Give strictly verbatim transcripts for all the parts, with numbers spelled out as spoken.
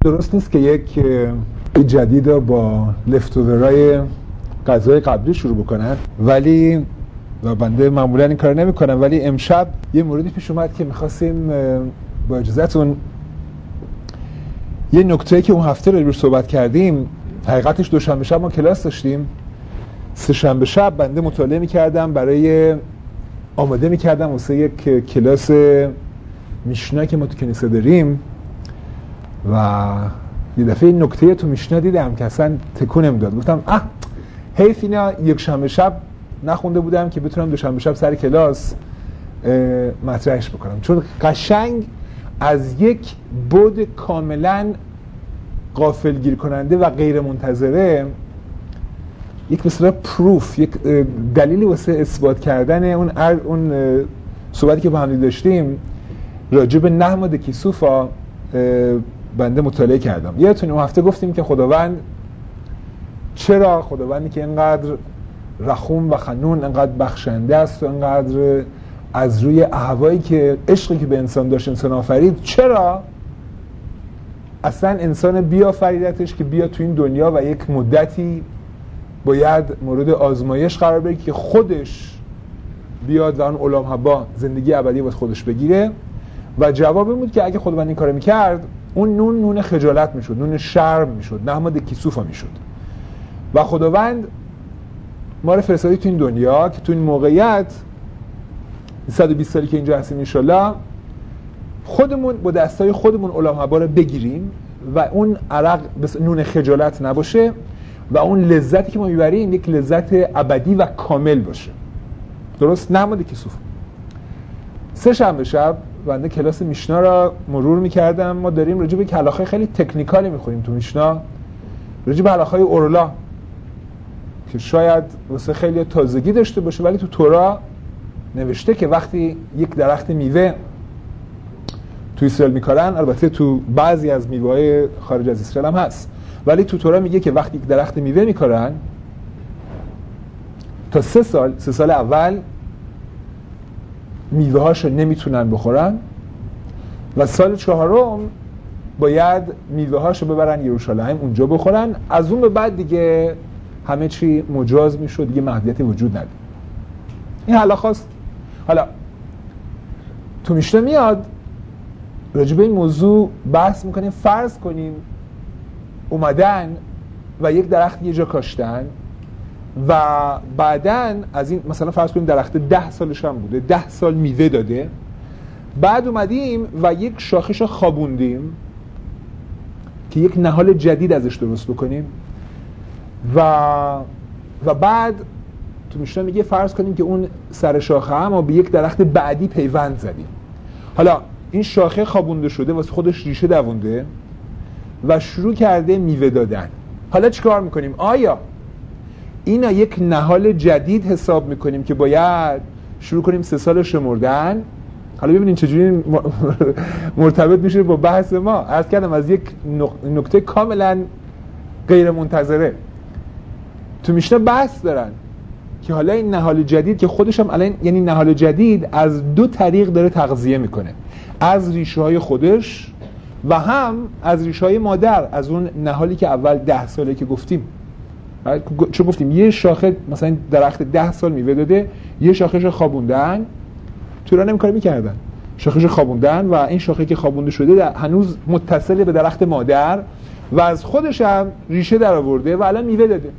درست نیست که یک جدید رو با لفتوورای غذای قبلی شروع بکنن، ولی و بنده معمولا این کار نمی کنم، ولی امشب یه موردی پیش اومد که میخواستیم با اجازهتون یه نکته که اون هفته رو روش صحبت کردیم، حقیقتش دوشنبه شب ما کلاس داشتیم، سه شنبه شب بنده مطالعه میکردم برای آماده میکردم واسه یک کلاس میشنا که ما تو کنیسه داریم و یه دفعه این نکته تو میشنا دیدم که اصلا تکونم داد. گفتم اه حیف اینا یک شنبه شب نخونده بودم که بتونم دوشنبه شب سر کلاس مطرحش بکنم، چون قشنگ از یک بعد کاملا غافلگیر کننده و غیر منتظره یک مثلا پروف، یک دلیلی واسه اثبات کردن اون اون صحبتی که با هم داشتیم راجع به نحمد کیسوفا بنده مطالعه کردم. یادتونه اون هفته گفتیم که خداوند چرا خداوندی که اینقدر رحوم و خنون، اینقدر بخشنده است و اینقدر از روی اهوایی که عشقی که به انسان داشت انسان آفرید، چرا اصلا انسان بیافریدتش که بیا تو این دنیا و یک مدتی باید مورد آزمایش قرار بگیره که خودش بیاد و اون علام حبا زندگی ابدی باید خودش بگیره. و جواب این بود که اگه خداوند این کارو میکرد اون نون نون خجالت میشد، نون شرم میشد، نحمد کیسوفا میشد. و خداوند ما رو فرستادی تو این دنیا که تو این موقعیت صد و بیست سالی که اینجا هستیم انشالله خودمون با دستای خودمون علام حبا رو بگیریم و اون عرق بس نون خجالت نباشه و اون لذتی که ما میبریم یک لذت ابدی و کامل باشه. درست؟ نحمد کیسوفا. سه شنبه شب بنده کلاس میشنا را مرور میکردم. ما داریم راجع به کلاخای خیلی تکنیکالی میخونیم تو میشنا، راجع به کلاخای اورلا که شاید واسه خیلی تازگی داشته باشه، ولی تو تورا نوشته که وقتی یک درخت میوه تو اسرائیل میکارن، البته تو بعضی از میوه‌های خارج از اسرائیل هم هست، ولی تو تورا میگه که وقتی یک درخت میوه میکارن تا سه سال سه سال اول میوه هاشو نمیتونن بخورن و سال چهارم باید میوه هاشو ببرن یروشالیم اونجا بخورن. از اون به بعد دیگه همه چی مجاز میشد، دیگه محدودیتی وجود نداره. این حالا خواست حالا تو میشنا میاد راجع به این موضوع بحث میکنیم. فرض کنیم اومدن و یک درخت یه جا کاشتن و بعدن از این مثلا فرض کنیم درخت ده سالش هم بوده، ده سال میوه داده، بعد اومدیم و یک شاخش خوابوندیم که یک نهال جدید ازش درست بکنیم و و بعد تو میشنا میگه فرض کنیم که اون سر شاخه هم به یک درخت بعدی پیوند زدیم. حالا این شاخه خوابونده شده واسه خودش ریشه دوونده و شروع کرده میوه دادن. حالا چیکار میکنیم؟ آیا اینا یک نهال جدید حساب میکنیم که باید شروع کنیم سه سال شمردن؟ حالا ببینید چجوری مرتبط میشه با بحث ما. عرض کردم از یک نکته کاملا غیر منتظره تو میشنا بحث دارن که حالا این نهال جدید که خودش هم الان، یعنی نهال جدید از دو طریق داره تغذیه میکنه، از ریشه های خودش و هم از ریشه های مادر، از اون نهالی که اول ده ساله که گفتیم. چون گفتیم یه شاخه مثلا درخت ده سال میوه داده، یه شاخهش خوابوندن، تو را نمیکار میکردن، شاخهش خوابوندن و این شاخه که خوابونده شده هنوز متصل به درخت مادر و از خودش هم ریشه در آورده و الان میوه داده.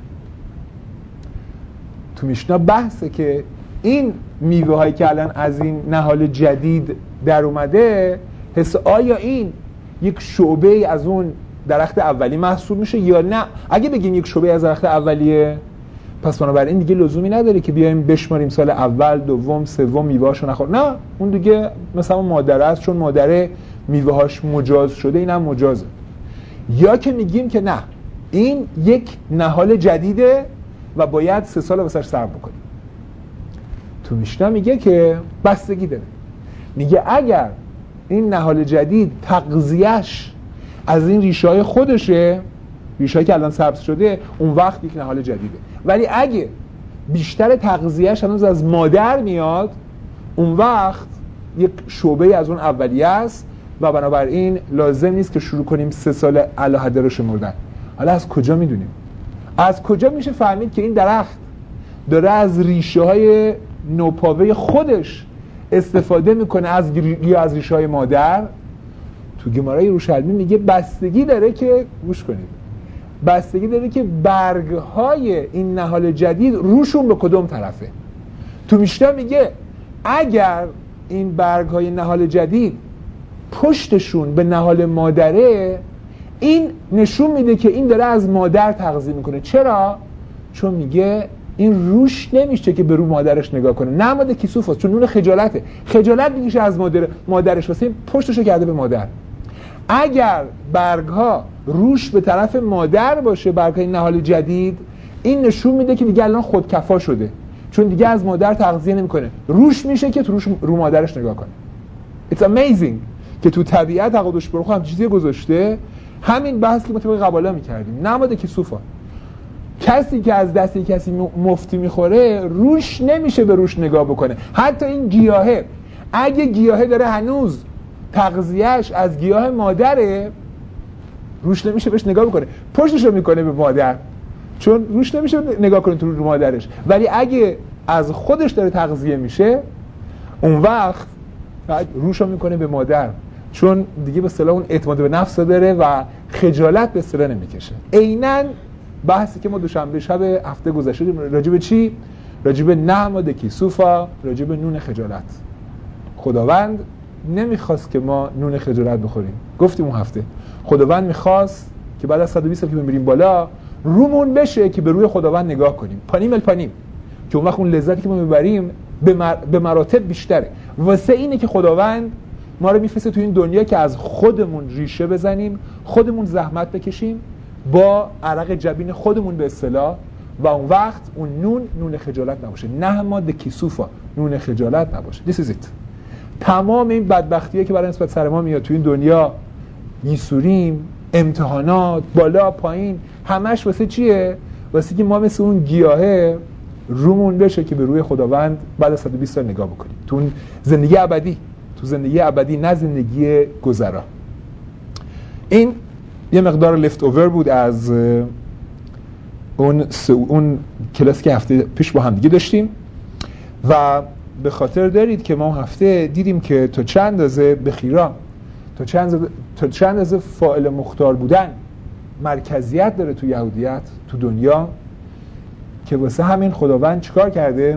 تو میشنا بحثه که این میوه هایی که الان از این نهال جدید در اومده، حس آیا این یک شعبه از اون درخت اولی محسوب میشه یا نه؟ اگه بگیم یک شعبه از درخت اولیه، پس بنابراین دیگه لزومی نداره که بیایم بشماریم سال اول، دوم، سوم میوه‌هاشو نخور. نه، اون دیگه مثلا مادره است، چون مادره میوه‌هاش مجاز شده، اینم مجازه. یا که میگیم که نه، این یک نهال جدیده و باید سه سال واسش صبر بکنیم. تو میشنا میگه که بستگی داره. میگه اگر این نهال جدید تغذیه‌اش از این ریشه‌های خودشه، ریشه‌ای که الان سبز شده، اون وقت یک نهال جدیده. ولی اگه بیشتر تغذیه‌اش هنوز از مادر میاد، اون وقت یک شعبه از اون اولیه است و بنابراین لازم نیست که شروع کنیم سه سال الهده رو شمردن. حالا از کجا میدونیم؟ از کجا میشه فهمید که این درخت داره از ریشه های نوپاوه خودش استفاده میکنه از یا از ریشه های مادر؟ تو گمارای یروشلمی میگه بستگی داره که گوش کنید بستگی داره که برگهای این نهال جدید روشون به کدوم طرفه. تو میشنا میگه اگر این برگهای نهال جدید پشتشون به نهال مادره، این نشون میده که این داره از مادر تغذیه میکنه. چرا؟ چون میگه این روش نمیشه که به رو مادرش نگاه کنه. نماد کیسوف هست، چون نون خجالته. خجالت میکشه از مادر مادرش، واسه پشتشو کرده به مادر. اگر برگها روش به طرف مادر باشه، برگهای نهال جدید، این نشون میده که دیگه الان خودکفا شده، چون دیگه از مادر تغذیه نمیکنه. روش میشه که تو روش رو مادرش نگاه کنه. It's amazing که تو طبیعت قدوس برخو هم چیزی گذاشته. همین بحث که ما طبق قبالا میکردیم، نماد کیسوفا. کسی که از دست کسی مفتی میخوره روش نمیشه به روش نگاه بکنه. حتی این گیاهه، اگه گیاهه داره هنوز تغذیهش از گیاه مادره، روش نمیشه بهش نگاه بکنه، پشتش رو میکنه به مادر، چون روش نمیشه نگاه کنه تو رو مادرش. ولی اگه از خودش داره تغذیه میشه، اون وقت روش رو میکنه به مادر، چون دیگه به اصطلاح اون اعتماد به نفس داره و خجالت به اصطلاح نمیکشه. عیناً بحثی که ما دوشنبه شب هفته گذشته راجع به چی؟ راجع به نماد کیسوفا، راجع به نون خجالت. خداوند نمیخواست که ما نون خجالت بخوریم. گفتیم اون هفته خداوند میخواست که بعد از صد و بیست سال که بریم بالا، رومون بشه که به روی خداوند نگاه کنیم، پانیم ال پانیم، که اون وقت اون لذتی که ما میبریم به, مر... به مراتب بیشتره. واسه اینه که خداوند ما رو میفرسته تو این دنیا که از خودمون ریشه بزنیم، خودمون زحمت بکشیم با عرق جبین خودمون به اصطلاح، و اون وقت اون نون نون خجالت نباشه. نماد کیسوفا نون خجالت نباشه. This is it. تمام این بدبختیه که برای نسبت سر ما میاد تو این دنیا، یسوریم، امتحانات، بالا پایین، همش واسه چیه؟ واسه که ما مثل اون گیاهه رومون بشه که به روی خداوند بعد از صد و بیست سال نگاه بکنیم، تو اون زندگی ابدی، تو زندگی ابدی، نه زندگی گذرا. این یه مقدار لفت اوور بود از اون اون کلاسی که هفته پیش با هم دیگه داشتیم، و به خاطر دارید که ما هفته دیدیم که تا چند اندازه بخیرا، تا چند تا چند اندازه فاعل مختار بودن مرکزیت داره تو یهودیت، تو دنیا، که واسه همین خداوند چیکار کرده؟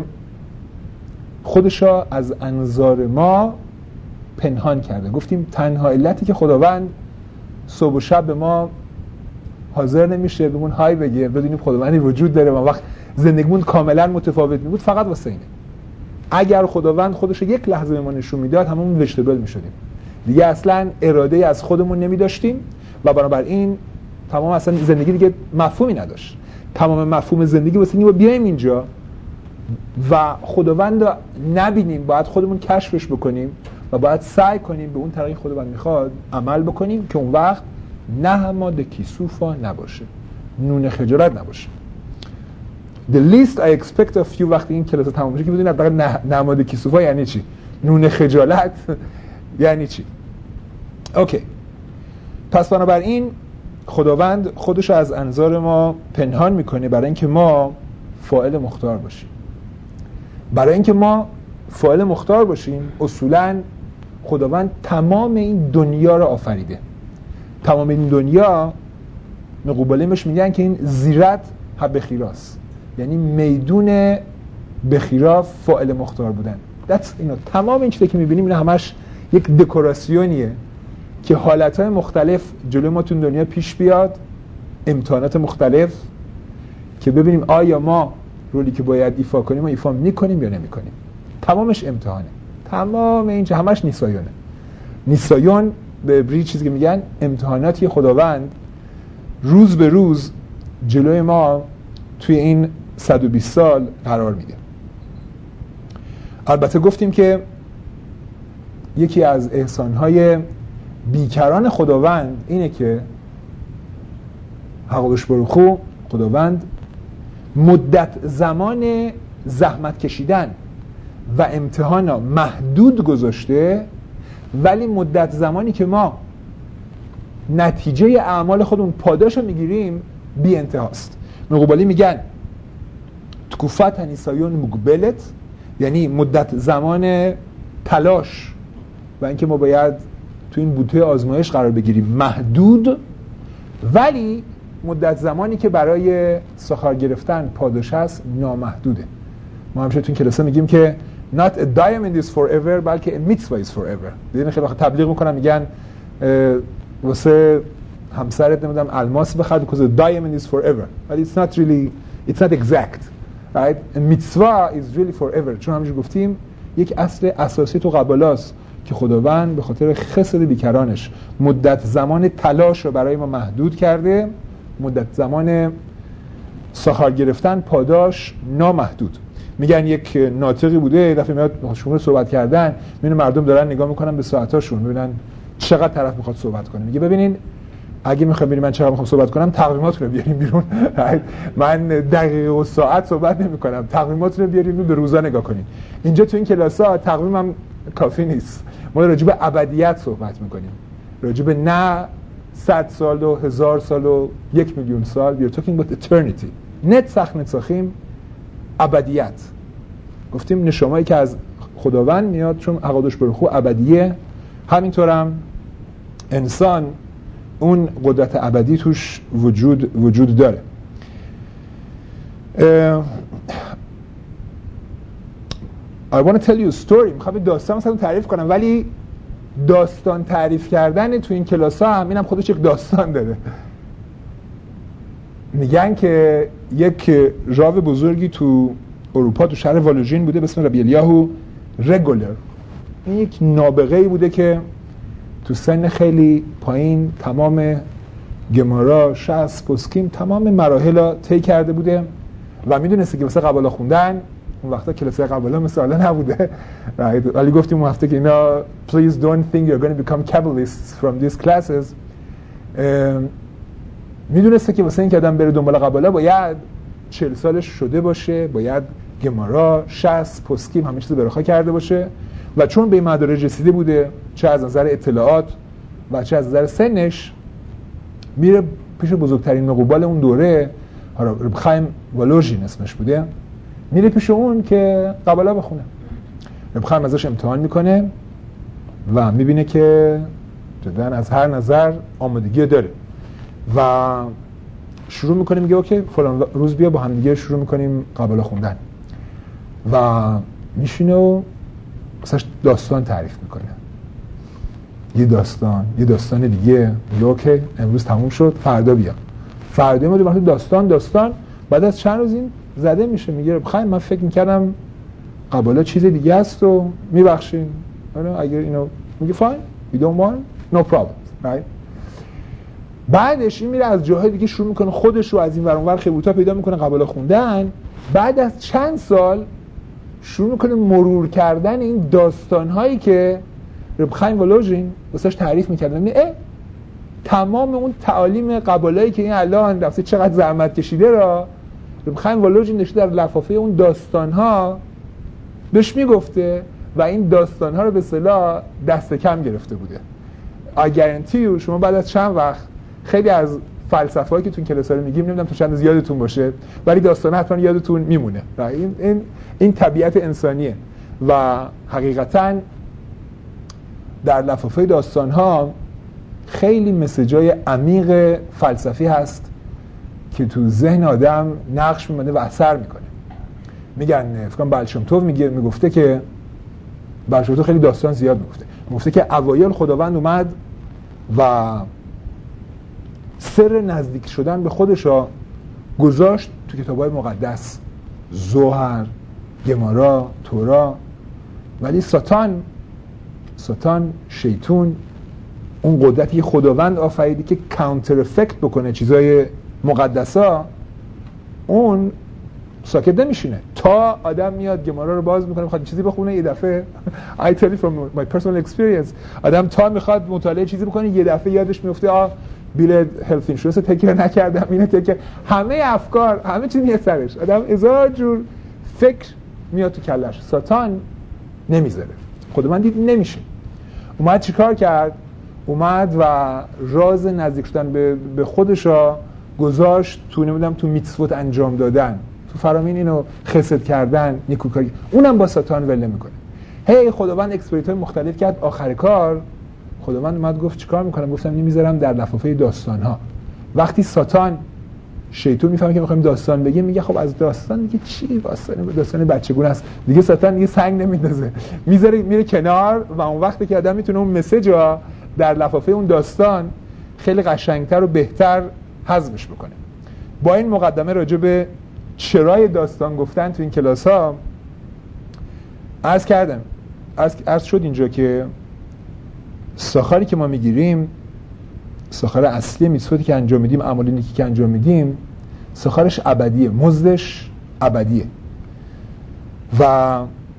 خودشا از انظار ما پنهان کرده. گفتیم تنها علتی که خداوند صبح و شب به ما حاضر نمیشه بهمون های بگه بدونیم خداوندی وجود داره و وقت زندگیمون کاملا متفاوت می بود، فقط واسه اینه. اگر خداوند خودش یک لحظه به ما نشون میداد، هممون وجتبل میشدیم دیگه، اصلا اراده از خودمون نمی داشتیم و بنابراین تمام اصلا زندگی دیگه مفهومی نداشت. تمام مفهوم زندگی واسه اینکه بیایم اینجا و خداوند رو نبینیم، باید خودمون کشفش بکنیم و باید سعی کنیم به اون طریق خداوند میخواد عمل بکنیم که اون وقت نماد کیسوفا نباشه، نون خجالت نباشه. The least I expect of you وقتی این کلاس تمام بشه که بدونید حداقل نماد کیسوفا یعنی چی، نون خجالت یعنی چی. اوکی، پس بنابراین خداوند خودش رو از انظار ما پنهان میکنه برای اینکه ما فاعل مختار باشیم. برای اینکه ما فاعل مختار باشیم، اصولاً خداوند تمام این دنیا رو آفریده. تمام این دنیا مقوبالیمش میگن که این زیرت بخیراست، یعنی میدون بخیرا فاعل مختار بودن. That's, اینا تمام این چیزی که میبینیم اینا همش یک دکوراسیونیه که حالتهای مختلف جلوی ما تو دنیا پیش بیاد، امتحانات مختلف، که ببینیم آیا ما رولی که باید ایفا کنیم و ایفا میکنیم یا نمیکنیم. تمامش امتحانه، تمام این چه همش نیسایونه. نیسایون به عبری چیزی که میگن امتحاناتی خداوند روز به روز جلوی ما توی این صد و بیست سال قرار میده. البته گفتیم که یکی از احسانهای بیکران خداوند اینه که حقوقش بروخو خداوند مدت زمان زحمت کشیدن و امتحانا محدود گذاشته ولی مدت زمانی که ما نتیجه اعمال خودمون پاداش رو میگیریم بی انتهاست. مقوبالی میگن تکوفت هنیسایون مقبلت، یعنی مدت زمان تلاش و اینکه ما باید تو این بوته آزمایش قرار بگیریم محدود، ولی مدت زمانی که برای سخار گرفتن پاداش هست نامحدوده. ما همیشه تو این کلاسه میگیم که not a diamond is forever بلکه a mitzvah is forever. دیدین خیلی وقت تبلیغ میکنن میگن واسه همسرت نمیدونم الماس بخر because a diamond is forever. But it's not really it's not exact. Right? A mitzvah is really forever. چون همونجور گفتیم یک اصل اساسی تو قبالاست که خداوند به خاطر خسر بیکرانش مدت زمان تلاش رو برای ما محدود کرده، مدت زمان سخار گرفتن پاداش نامحدود. میگن یک ناطقی بوده یه دفعه میاد شما صحبت کردن، میبینه مردم دارن نگاه میکنن به ساعتاشون، میبینن چقدر طرف میخواد صحبت کنه. میگه ببینین اگه میخوام ببینید من چقدر میخوام صحبت کنم تقویماتون رو بیارین بیرون. من دقیقه و ساعت صحبت نمیکنم، تقویماتون رو بیارین به روزا نگاه کنین. اینجا تو این کلاس‌ها تقویم هم کافی نیست، ما راجع به ابدیت صحبت میکنیم، راجع به نه صد سال و هزار سال و یک میلیون سال. we are talking about eternity. نت سخت نتساخیم ابدیت. گفتیم نشامایی که از خداوند میاد چون عقادش برخو ابدیه، همینطورم انسان اون قدرت ابدی توش وجود وجود داره. uh, I want to tell you a story. میخوام داستان مثلا تعریف کنم، ولی داستان تعریف کردن تو این کلاس ها هم اینم خودش یک داستان داره. میگن که یک راو بزرگی تو اروپا تو شهر والوژین بوده به اسم ربی الیاهو رگولر. این یک نابغه‌ای بوده که تو سن خیلی پایین تمام گمارا، شص، پسکیم تمام مراحل را طی کرده بوده و میدونسته که واسه قبالا خوندن اون وقتا کلاسای قبالا مثل حالا نبوده، ولی گفتیم اون هفته که اینا please don't think you're going to become Kabbalists from these classes. میدونسته که واسه این که آدم بره دنبال قبالا باید چهل سالش شده باشه، باید گمارا، شص، پسکیم همه چیز برخا کرده باشه و چون به این مدارج رسیده بوده چه از نظر اطلاعات و چه از نظر سنش، میره پیش بزرگترین مقوبال اون دوره، رب خایم والوژین اسمش بوده، میره پیش اون که قبالا بخونه. رب خایم ازش امتحان میکنه و میبینه که جدا از هر نظر آمادگی داره و شروع میکنه میگه اوکی فلان روز بیا با هم دیگه شروع میکنیم قبالا خوندن و میشینه و مثلاش داستان تعریف میکنه. یه داستان یه داستان دیگه میگه اوکی امروز تموم شد فردا بیا، فردا ما وقتی داستان داستان بعد از چند روز این زده میشه، میگه بخیر من فکر میکردم قبالا چیز دیگه است و میبخشین اگر اینو میگه فاین you don't want no problem right. بعدش این میره از جاهای دیگه شروع میکنه خودش رو از این ور اون ور خیبوتا پیدا میکنه قبالا خوندن. بعد از چند سال شروع میکنه مرور کردن این داستانهایی که رب خایم والوژین واسش تعریف میکردن. میگه تمام اون تعالیم قبالایی که این الان رفته چقدر زحمت کشیده را رب خایم والوژین نشده در لفافه اون داستانها بهش میگفته و این داستانها رو به اصطلاح دست کم گرفته بوده. I guarantee you شما بعد از چند وقت خیلی از فلسفه‌ای که تو این کلاس‌ها رو میگیم نمیدونم تو چند از یادتون باشه ولی داستان حتما یادتون میمونه. این این این طبیعت انسانیه و حقیقتاً در لفافه داستان‌ها خیلی مسیجای عمیق فلسفی هست که تو ذهن آدم نقش می‌مونه و اثر میکنه. میگن فکر کنم بلشمتوف میگه میگفته که بلشمتوف خیلی داستان زیاد میگفته. میگفته که اوایل خداوند اومد و سر نزدیک شدن به خودش را گذاشت تو کتاب‌های مقدس، زوهر، گمارا، تورا، ولی ساتان ساتان شیطون اون قدرتی خداوند آفریدی که کانتر افکت بکنه چیزای مقدسا، اون ساکت نمیشینه تا آدم میاد گمارا رو باز میکنه میخواد چیزی بخونه یه دفعه I tell you from my personal experience آدم تا میخواد مطالعه چیزی بکنه یه دفعه یادش میفته آ بیل هلت اینشورنس تکر نکردم اینو تکر، همه افکار همه چیز میاد سرش، آدم هزار جور فکر میاد تو کلش. ساتان نمیذاره، خداوند دید نمیشه. اومد چیکار کرد؟ اومد و راز نزدیک شدن به به خودش را گذاشت تو نمیدونم تو میتسوت انجام دادن، تو فرامین اینو خسد کردن، نیکوکاری. اونم با ساتان ول نمیکنه. هی خداوند اکسپریت‌های مختلف کرد. آخر کار خداوند اومد گفت چیکار میکنم؟ گفتم نمیذارم در لفافه داستان‌ها. وقتی ساتان شیطان میفهمه که میخوایم داستان بگیم، میگه خب از داستان میگه چی؟ داستان داستان بچگونه است دیگه. ساتان دیگه سنگ نمیندازه، میذاره میره کنار و اون وقتی که آدم میتونه اون مسیجا در لفافه اون داستان خیلی قشنگتر و بهتر هضمش بکنه. با این مقدمه راجع به چرای داستان گفتن تو این کلاس ها عرض کردم، عرض, عرض شد اینجا که ساخاری که ما میگیریم، ساخار اصلی میتسوتی که انجام میدیم، اعمال نیکی که انجام میدیم، ساخارش ابدیه، مزدش ابدیه. و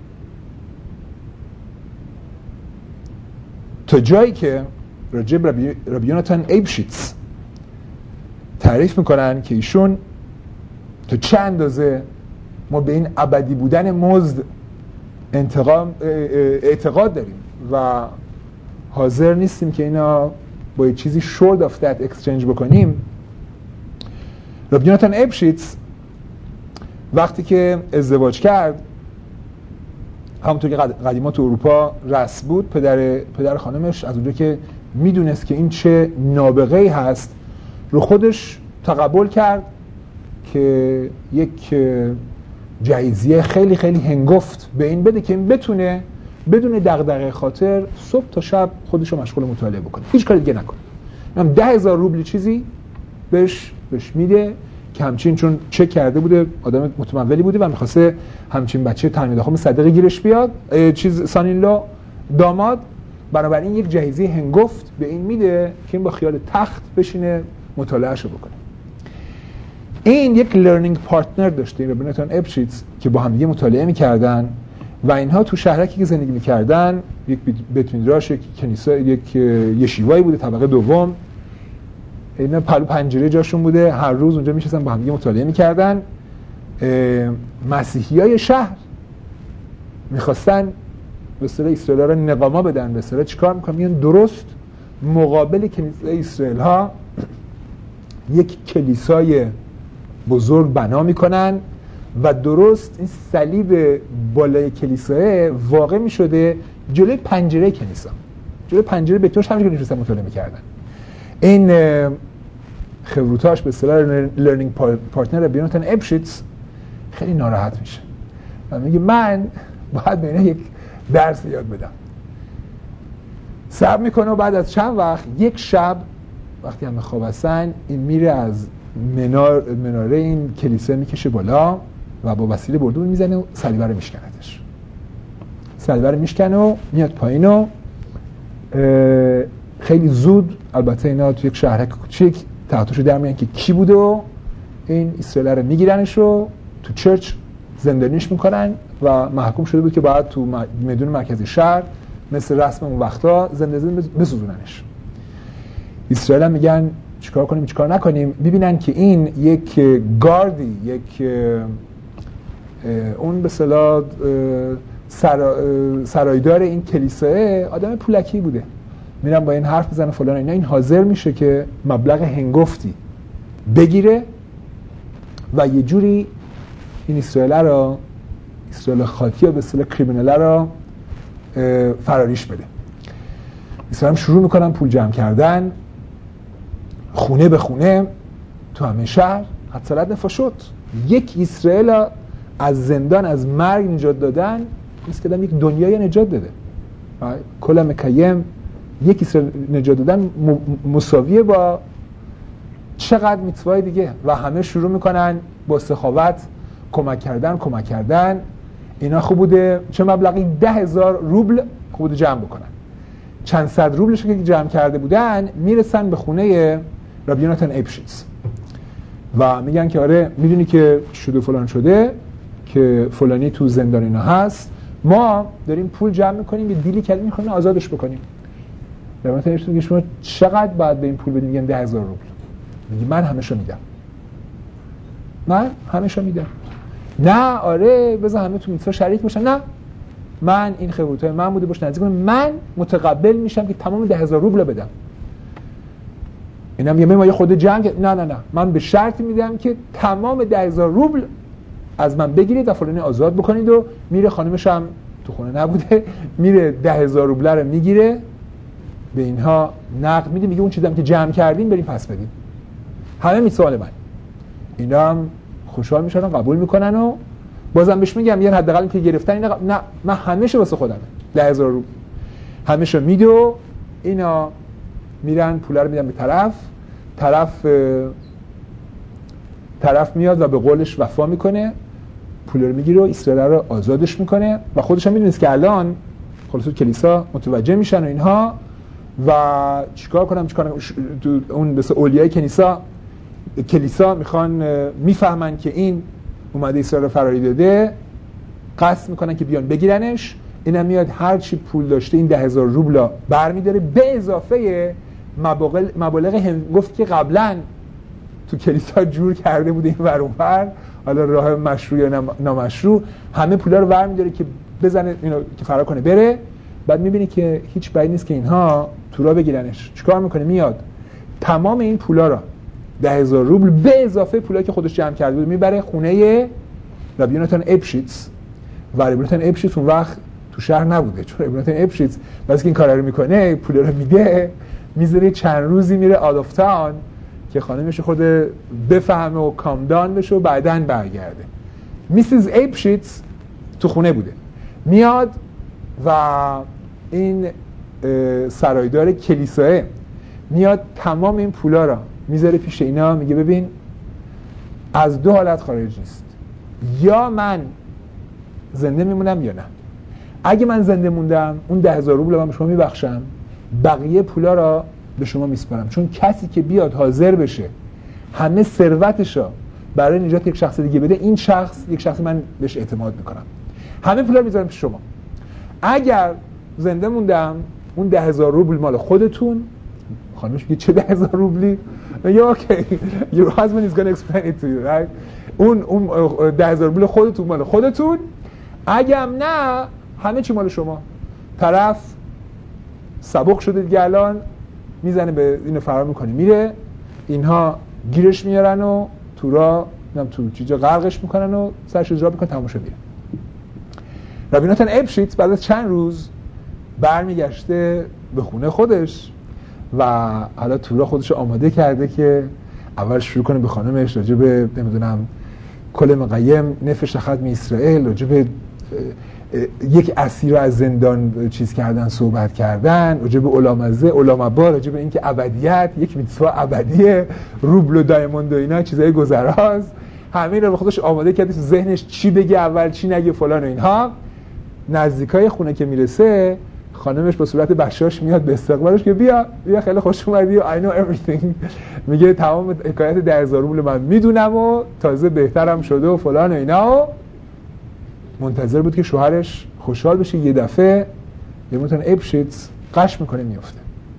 تا جایی که راجع به ربی, ربی یوناتان ایبشیتس تعریف میکنن که ایشون تا چه اندازه ما به این ابدی بودن مزد انتقام اعتقاد داریم و حاضر نیستیم که اینا با یه چیزی short of that exchange بکنیم. ربی یوناتان ایبشیتس وقتی که ازدواج کرد، همونطور که قدیما تو اروپا رسم بود، پدر پدر خانمش از اونجا که میدونست که این چه نابغه‌ای هست، رو خودش تقبل کرد که یک جایزه خیلی خیلی هنگفت به این بده که این بتونه بدون دغدغه خاطر صبح تا شب خودش رو مشغول مطالعه بکنه، هیچ کاری دیگه نکنه. هم ده هزار روبل چیزی بهش بهش میده که همچین، چون چک کرده بوده، آدم متمولی بوده و میخواسته همچین بچه تلمید خانم صدقه گیرش بیاد، چیز سانیلو داماد، بنابراین یک جایزه هنگفت به این میده که این با خیال تخت بشینه مطالعهشو بکنه. این یک لرنینگ پارتنر داشته، این ربی یوناتان ایبشیتس، که با هم دیگه مطالعه میکردن و اینها تو شهرکی که زندگی میکردن، یک بیت میدراش، یک کنیسه، یک یشیوایی بوده طبقه دوم، اینا پلو پنجره جاشون بوده، هر روز اونجا میشستن با هم دیگه مطالعه میکردن. مسیحیای شهر میخواستن به اصطلاح اسرائیل رو نقاما بدن. به اصطلاح چیکار میکنن؟ میگن درست مقابل کنیسه اسرائیل ها یک کلیسای بزرگ بنا میکنن و درست این صلیب بالای کلیسای واقع میشده جلوی پنجره کنیسا، جلوی پنجره بیتوش همونجوری که نشستن مطالعه میکردن. این خبروتاش به اصطلاح لرنینگ پارتنر ربی یوناتان ایبشیتس خیلی ناراحت میشه و میگه من باید به اینا یک درس یاد بدم. صبر میکنه و بعد از چند وقت یک شب وقتی همه خواب هستن، این میره از منار مناره این کلیسا میکشه بالا و با وسیله بردون میزنه و صلیبه رو میشکنتش. صلیبه رو میشکنه و میاد پایین و خیلی زود، البته اینا تو یک شهرک کوچیک تحتشو در میان که کی بوده و این اسرائیل رو میگیرنش رو تو چرچ زندانیش میکنن و محکوم شده بود که باید تو میدون مرکزی شهر مثل رسم اون وقتا زنده زنده بسوزوننش. اسرائیل هم میگن چیکار کنیم چیکار نکنیم. ببینن که این یک گاردی، یک اون به اصطلاح سرایدار این کلیسا آدم پولکی بوده، میرن با این حرف بزنه فلان اینا، این حاضر میشه که مبلغ هنگفتی بگیره و یه جوری این اسرائیل را، اسرائیل خاطی به اصطلاح کریمینال را فراریش بده. اسرائیل شروع میکنن پول جمع کردن، خونه به خونه تو همه شهر. حتی نفا شد یک اسرائیل از زندان، از مرگ نجات دادن، مثل که یک دنیای نجات داده. کل مکیم یک اسرائیل نجات دادن مساویه با چقدر میتوای دیگه. و همه شروع میکنن با سخاوت کمک کردن کمک کردن. اینا خوب بوده چه مبلغی ده هزار روبل خوب بوده جمع بکنن. چند صد روبلش که جمع کرده بودن میرسن به خونه ربی یوناتان ایبشیتس و میگن که آره میدونی که شده فلان شده که فلانی تو زندان اینا هست، ما داریم پول جمع میکنیم یه دیلی کردیم میخوایم آزادش بکنیم. ربی یوناتان ایبشیتس میگه شما چقدر باید به این پول بدیم؟ میگن ده هزار روبل. میگه من همشو میدم، من همشو میدم. نه آره بذار همه تو میتسا شریک باشن. نه من این خبرتای من بوده باش نزدیک کنم، من متقبل میشم که تمام ده هزار روبل بدم. اینم یه ما یه خود جنگ، نه نه نه من به شرط میدم که تمام ده هزار روبل از من بگیرید و فلانی آزاد بکنید. و میره، خانمش هم تو خونه نبوده، میره ده هزار روبل رو میگیره، به اینها نقد میده، میگه اون چیزام که جمع کردین بریم پس بدین. همه میسوال من. اینا هم خوشحال میشن و قبول میکنن و بازم بهش میگم یه حداقل که گرفتن اینا، نه من همیشه واسه خودمه ده هزار روبل همیشه میده و اینا میرن پول رو میدن به طرف، طرف طرف میاد و به قولش وفا میکنه، پول رو میگیره و اسرائیل رو آزادش میکنه و خودش هم میدونه که الان خلاص کلیسا متوجه میشن و اینها و چیکار کنم چیکار کنم اون مثلا اولیای کلیسا کلیسا میخوان میفهمن که این اومده اسرائیل رو فراری داده، قصد میکنن که بیان بگیرنش. اینم میاد هر چی پول داشته این ده هزار روبل برمیداره به اضافه مبالغ مبالغ هم گفت که قبلا تو کلیسا جور کرده بوده این ور اون ور، حالا راه مشروع یا نامشروع، همه پولا رو برمیداره که بزنه اینو که فرار کنه بره. بعد میبینی که هیچ بعید نیست که اینها تو راه بگیرنش. چیکار میکنه؟ میاد تمام این پولا رو ده هزار روبل به اضافه پولایی که خودش جمع کرده بود میبره خونه ربی یوناتان اپشیتس و ربی یوناتان اپشیتس اون وقت تو شهر نبوده، چون ربی یوناتان اپشیتس واسه این کارا رو میکنه پولا رو میده میذاره چند روزی میره آدافتان که خانمش خود بفهمه و کامدان بشه و بعداً برگرده. میسیز اپشیتس تو خونه بوده، میاد و این سرایدار کلیساه میاد تمام این پولا را میذاره پیش اینا، میگه ببین از دو حالت خارج نیست، یا من زنده میمونم یا نه. اگه من زنده موندم اون ده هزار روبل من به شما میبخشم، بقیه پولا را به شما میسپارم، چون کسی که بیاد حاضر بشه همه ثروتشو برای نجات یک شخص دیگه بده، این شخص یک شخصی من بهش اعتماد میکنم. همه پولا رو میذارم پیش شما. اگر زنده موندم اون ده هزار روبل مال خودتون. خانمش میگه چه ده هزار روبلی؟ میگه اوکی your husband is going to explain it to you, right؟ اون اون ده هزار روبل خودتون مال خودتون، اگه هم نه همه چی مال شما. طرف سبق شده دیگه، الان میزنه به اینو فرار میکنه میره، اینها گیرش میارن و تو را نم تو چیزا غرقش میکنن و سرش اجرا میکنن، تماشا میره. ربی یوناتان اپشیتس بعد از چند روز برمیگشته به خونه خودش و حالا تورا خودش آماده کرده که اول شروع کنه به خانمش راجع به نمیدونم کل مقیم نفش ختم اسرائیل، راجع به یک اسیر رو از زندان چیز کردن صحبت کردن، راجع به علامزه علامبا، راجع به اینکه ابدیت یک میتوا ابدیه، روبل و دایموند و اینا چیزای گذراست، همین رو به خودش آماده کرده، ذهنش چی بگه اول چی نگه فلان و اینها. نزدیکای خونه که میرسه خانمش با صورت بشاش میاد به استقبالش که بیا بیا خیلی خوش اومدی و I know everything. میگه تمام حکایت ده هزار روبل من میدونم و تازه بهترم شده و فلان و اینا. و منتظر بود که شوهرش خوشحال بشه. یه دفعه یه متن اپشیتس قش میکنه میفته.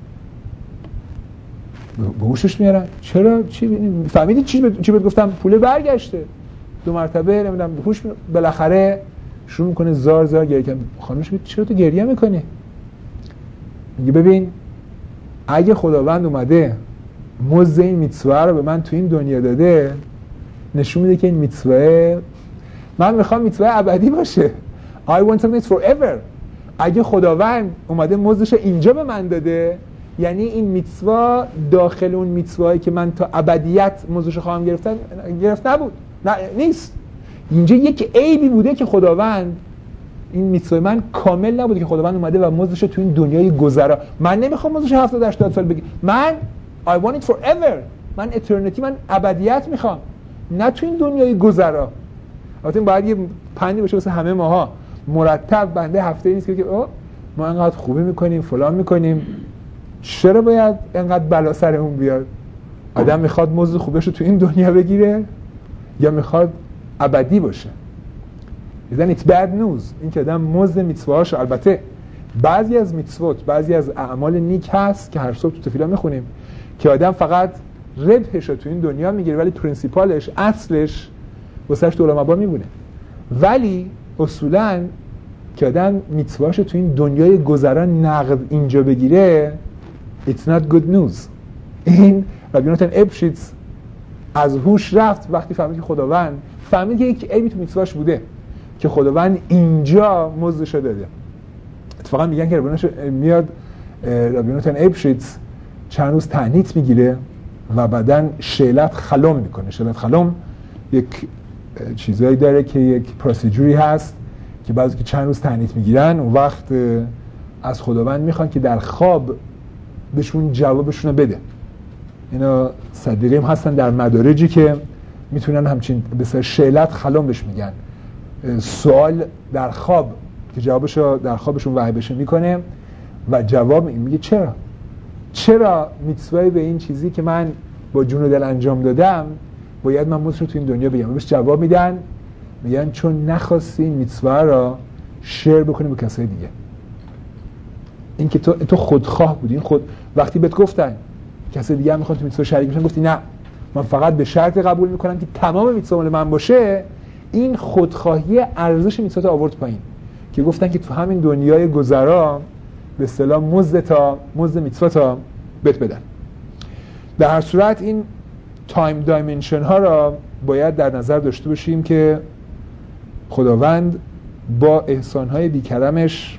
به هوشش میارن چرا چی فهمیدی چی چی بهت گفتم؟ پول برگشته. دو مرتبه نمیدونم هوش بالاخره شروع میکنه زار زار گریه کردن. خانمش میگه چرا تو گریه میکنی؟ میگه ببین اگه خداوند اومده مزد این میتسوه رو به من تو این دنیا داده، نشون میده که این میتسوه من میخوام میتسوه ابدی باشه. I want something forever. اگه خداوند اومده مزدش اینجا به من داده، یعنی این میتسوه داخل اون میتسوهایی که من تا ابدیت مزدش خواهم گرفتن گرفت نبود، نه نیست. اینجا یک عیبی بوده که خداوند این میتسوه من کامل نبوده که خداوند اومده و مزدش تو این دنیای گذرا. من نمیخوام مزدش هفتاد هشتاد سال بگی، من I want it forever. من eternity، من ابدیت میخوام، نه تو این دنیای گذرا. البته باید یه پندی باشه واسه همه ماها، مرتب بنده هفته نیست که او ما انقدر خوبی میکنیم فلان میکنیم، چرا باید انقدر بلا سرمون بیاد؟ آدم میخواد مزد خوبش رو تو این دنیا بگیره یا میخواد ابدی باشه؟ then it's bad news. این که آدم مزد میتسوهاش، البته بعضی از میتسوت بعضی از اعمال نیک هست که هر صبح تو تفیلا میخونیم که آدم فقط ربحش رو تو این دنیا میگیره ولی پرینسیپالش اصلش واسهش دولت مبا میمونه. ولی اصولاً که آدم میتواش تو این دنیای گذران نقد اینجا بگیره it's not good news. این ربی یوناتان اپشیتز از هوش رفت وقتی فهمید که خداوند فهمید که یک عیبی تو میتواش بوده که خداوند اینجا مزدشو داده. اتفاقا میگن که ربی میاد ربی یوناتان اپشیتز چند روز تعنیت میگیره و بعدن شیلت خلم میکنه. شیلت خلم یک چیزایی داره که یک پروسیجوری هست که بعضی که چند روز تعنیت میگیرن اون وقت از خداوند میخوان که در خواب بهشون جوابشون رو بده. اینا صدیقیم هستن در مدارجی که میتونن همچین بسیار شیلت خلم بهش میگن، سوال در خواب که جوابشو در خوابشون وحی بشه میکنه و جواب میگه چرا چرا میتسوای به این چیزی که من با جون و دل انجام دادم باید من مصر رو تو این دنیا بگم. بهش جواب میدن میگن چون نخواستی این میتسوا را شیر بکنی با کسای دیگه. این که تو تو خودخواه بودی. این خود وقتی بهت گفتن کسای دیگه هم میخوان تو میتسوا شریک بشن گفتی نه من فقط به شرط قبول میکنم که تمام میتسوا مال من باشه. این خودخواهی ارزش میتسوا رو آورد پایین که گفتن که تو همین دنیای گذرا به اصطلاح مزد تا مزد میتسوا تا بهت بدن. در هر صورت این تایم دایمنشن ها را باید در نظر داشته باشیم که خداوند با احسان های بیکرمش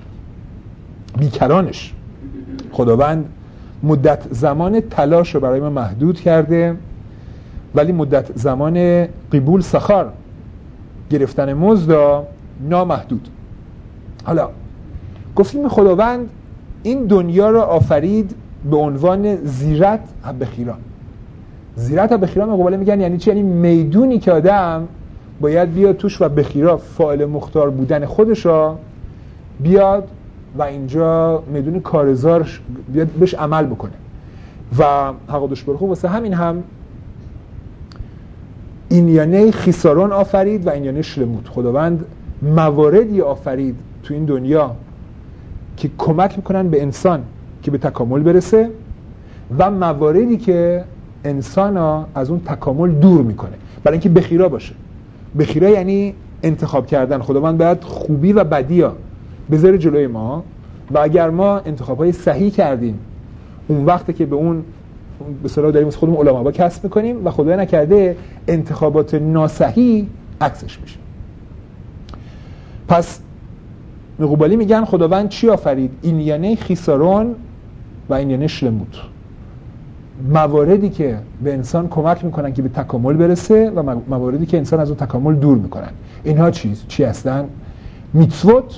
بیکرانش خداوند مدت زمان تلاش رو برای ما محدود کرده ولی مدت زمان قبول سخار گرفتن مزد نامحدود. حالا گفتیم خداوند این دنیا را آفرید به عنوان زیرت بخیران. زیرت بخیران مقابله میگن یعنی چی؟ یعنی میدونی که آدم باید بیاد توش و بخیرا فاعل مختار بودن خودش را بیاد و اینجا میدون کارزار بیاد بهش عمل بکنه و حقادش برخو. واسه همین هم این یعنی خیسارون آفرید و این یعنی شلموت. خداوند مواردی آفرید تو این دنیا که کمک میکنن به انسان که به تکامل برسه و مواردی که انسان ها از اون تکامل دور میکنه برای اینکه بخیرا باشه. بخیرا یعنی انتخاب کردن. خداوند باید خوبی و بدی ها بذاره جلوی ما و اگر ما انتخاب های صحیح کردیم اون وقته که به اون به اصطلاح داریم از خودمون علما با کسب میکنیم و خدای نکرده انتخابات ناصحیح عکسش میشه. پس مقوبالی میگن خداوند چی آفرید؟ این یعنی خیسارون و این یعنی شلموت. مواردی که به انسان کمک میکنن که به تکامل برسه و مواردی که انسان از اون تکامل دور میکنن. اینها چیز چی هستن؟ میتسوت،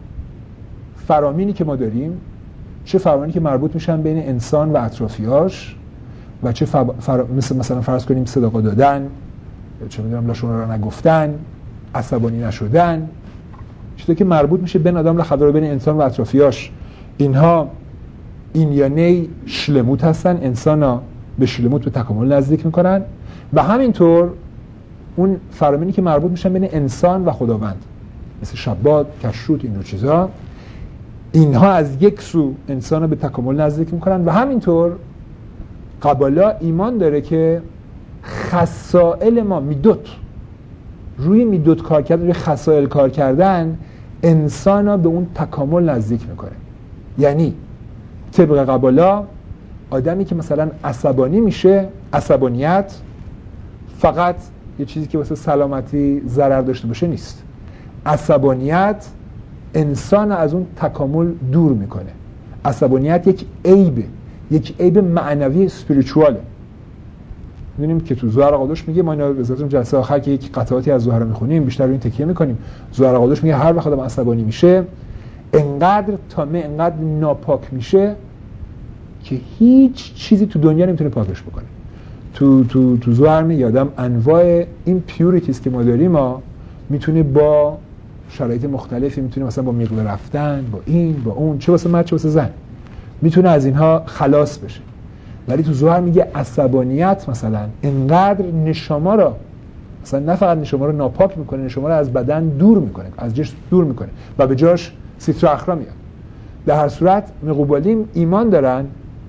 فرامینی که ما داریم، چه فرامینی که مربوط میشن بین انسان و اطرافیاش و چه فر... فر... مثل مثلا فرض کنیم صدقه دادن، چه میدونم لاشون رو نگفتن، عصبانی نشدن، چیزی که مربوط میشه بین آدم و خدا بین انسان و اطرافیاش. اینها این یعنی شلموت هستن، انسانا به شلموت به تکامل نزدیک میکنن و همینطور اون فرامینی که مربوط میشن بین انسان و خداوند مثل شبات، کشروت، این رو چیزا، اینها از یک سو انسان رو به تکامل نزدیک میکنن و همینطور قبالا ایمان داره که خصائل ما میدوت روی میدوت کار کردن، روی خصائل کار کردن انسان رو به اون تکامل نزدیک میکنه. یعنی طبق قبالا آدمی که مثلا عصبانی میشه، عصبانیت فقط یه چیزی که واسه سلامتی ضرر داشته باشه نیست. عصبانیت انسان از اون تکامل دور میکنه. عصبانیت یک عیبه، یک عیب معنوی اسپریچواله. می‌دونیم که تو زهر قادش میگه، ما اینا به ذات جلسه آخر که یک قطعاتی از زهر میخونیم بیشتر روی این تکیه میکنیم. زهر قادش میگه هر وقت آدم عصبانی میشه انقدر تامه، انقدر ناپاک میشه که هیچ چیزی تو دنیا نمیتونه پاکش بکنه. تو تو تو زهر میگه آدم انواع این پیوریتیز که ما داریم ما میتونه با شرایط مختلفی، میتونه مثلا با میغله رفتن، با این با اون، چه واسه مرد چه واسه زن، میتونه از اینها خلاص بشه. ولی تو زهر میگه عصبانیت مثلا انقدر نشما رو مثلا نه فقط نشما رو ناپاک میکنه، نشما رو از بدن دور میکنه، از جسم دور میکنه و به جاش سیترا اخرا میاد. در هر صورت مقوبالیم ایمان دارن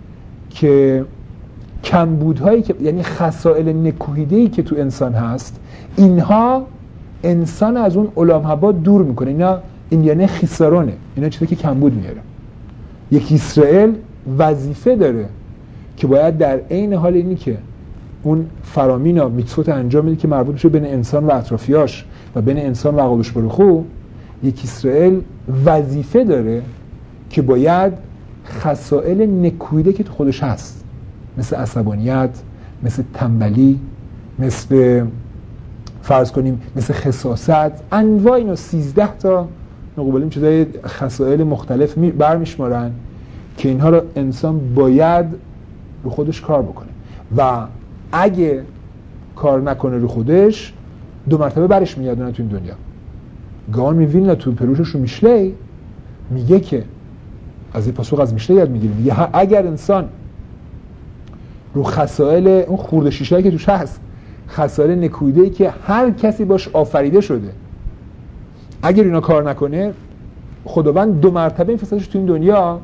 که کمبودهایی که یعنی خصائل نکوهیده‌ای که تو انسان هست، اینها انسان از اون علام‌حبا دور میکنه. اینا این یعنی خسارونه، اینا چیزی که کمبود میاره. یک اسرائیل وظیفه داره که باید در عین حال اینی که اون فرامینا میتوت انجام میده که مربوط میشه بین انسان و اطرافیاش و بین انسان و قدوش بروخو، یک اسرائیل وظیفه داره که باید خصائل نکویده که تو خودش هست، مثل عصبانیت، مثل تنبلی، مثل فرض کنیم مثل خساست، انواع اینو سیزده تا نقوبالیم چیزای خصائل مختلف برمیشمارن که اینها رو انسان باید رو خودش کار بکنه و اگه کار نکنه رو خودش دو مرتبه برش میگردونه تو این دنیا. گان می‌ویلنا تو پروشش رو میشلی میگه که از این پاسخ از میشلی یاد میگیره، میگه اگر انسان رو خصائل اون خورده شیشه‌ای که توش هست، خصائل نکویده‌ای که هر کسی باش آفریده شده، اگر اینا کار نکنه خداوند دو مرتبه این فسادش تو این دنیا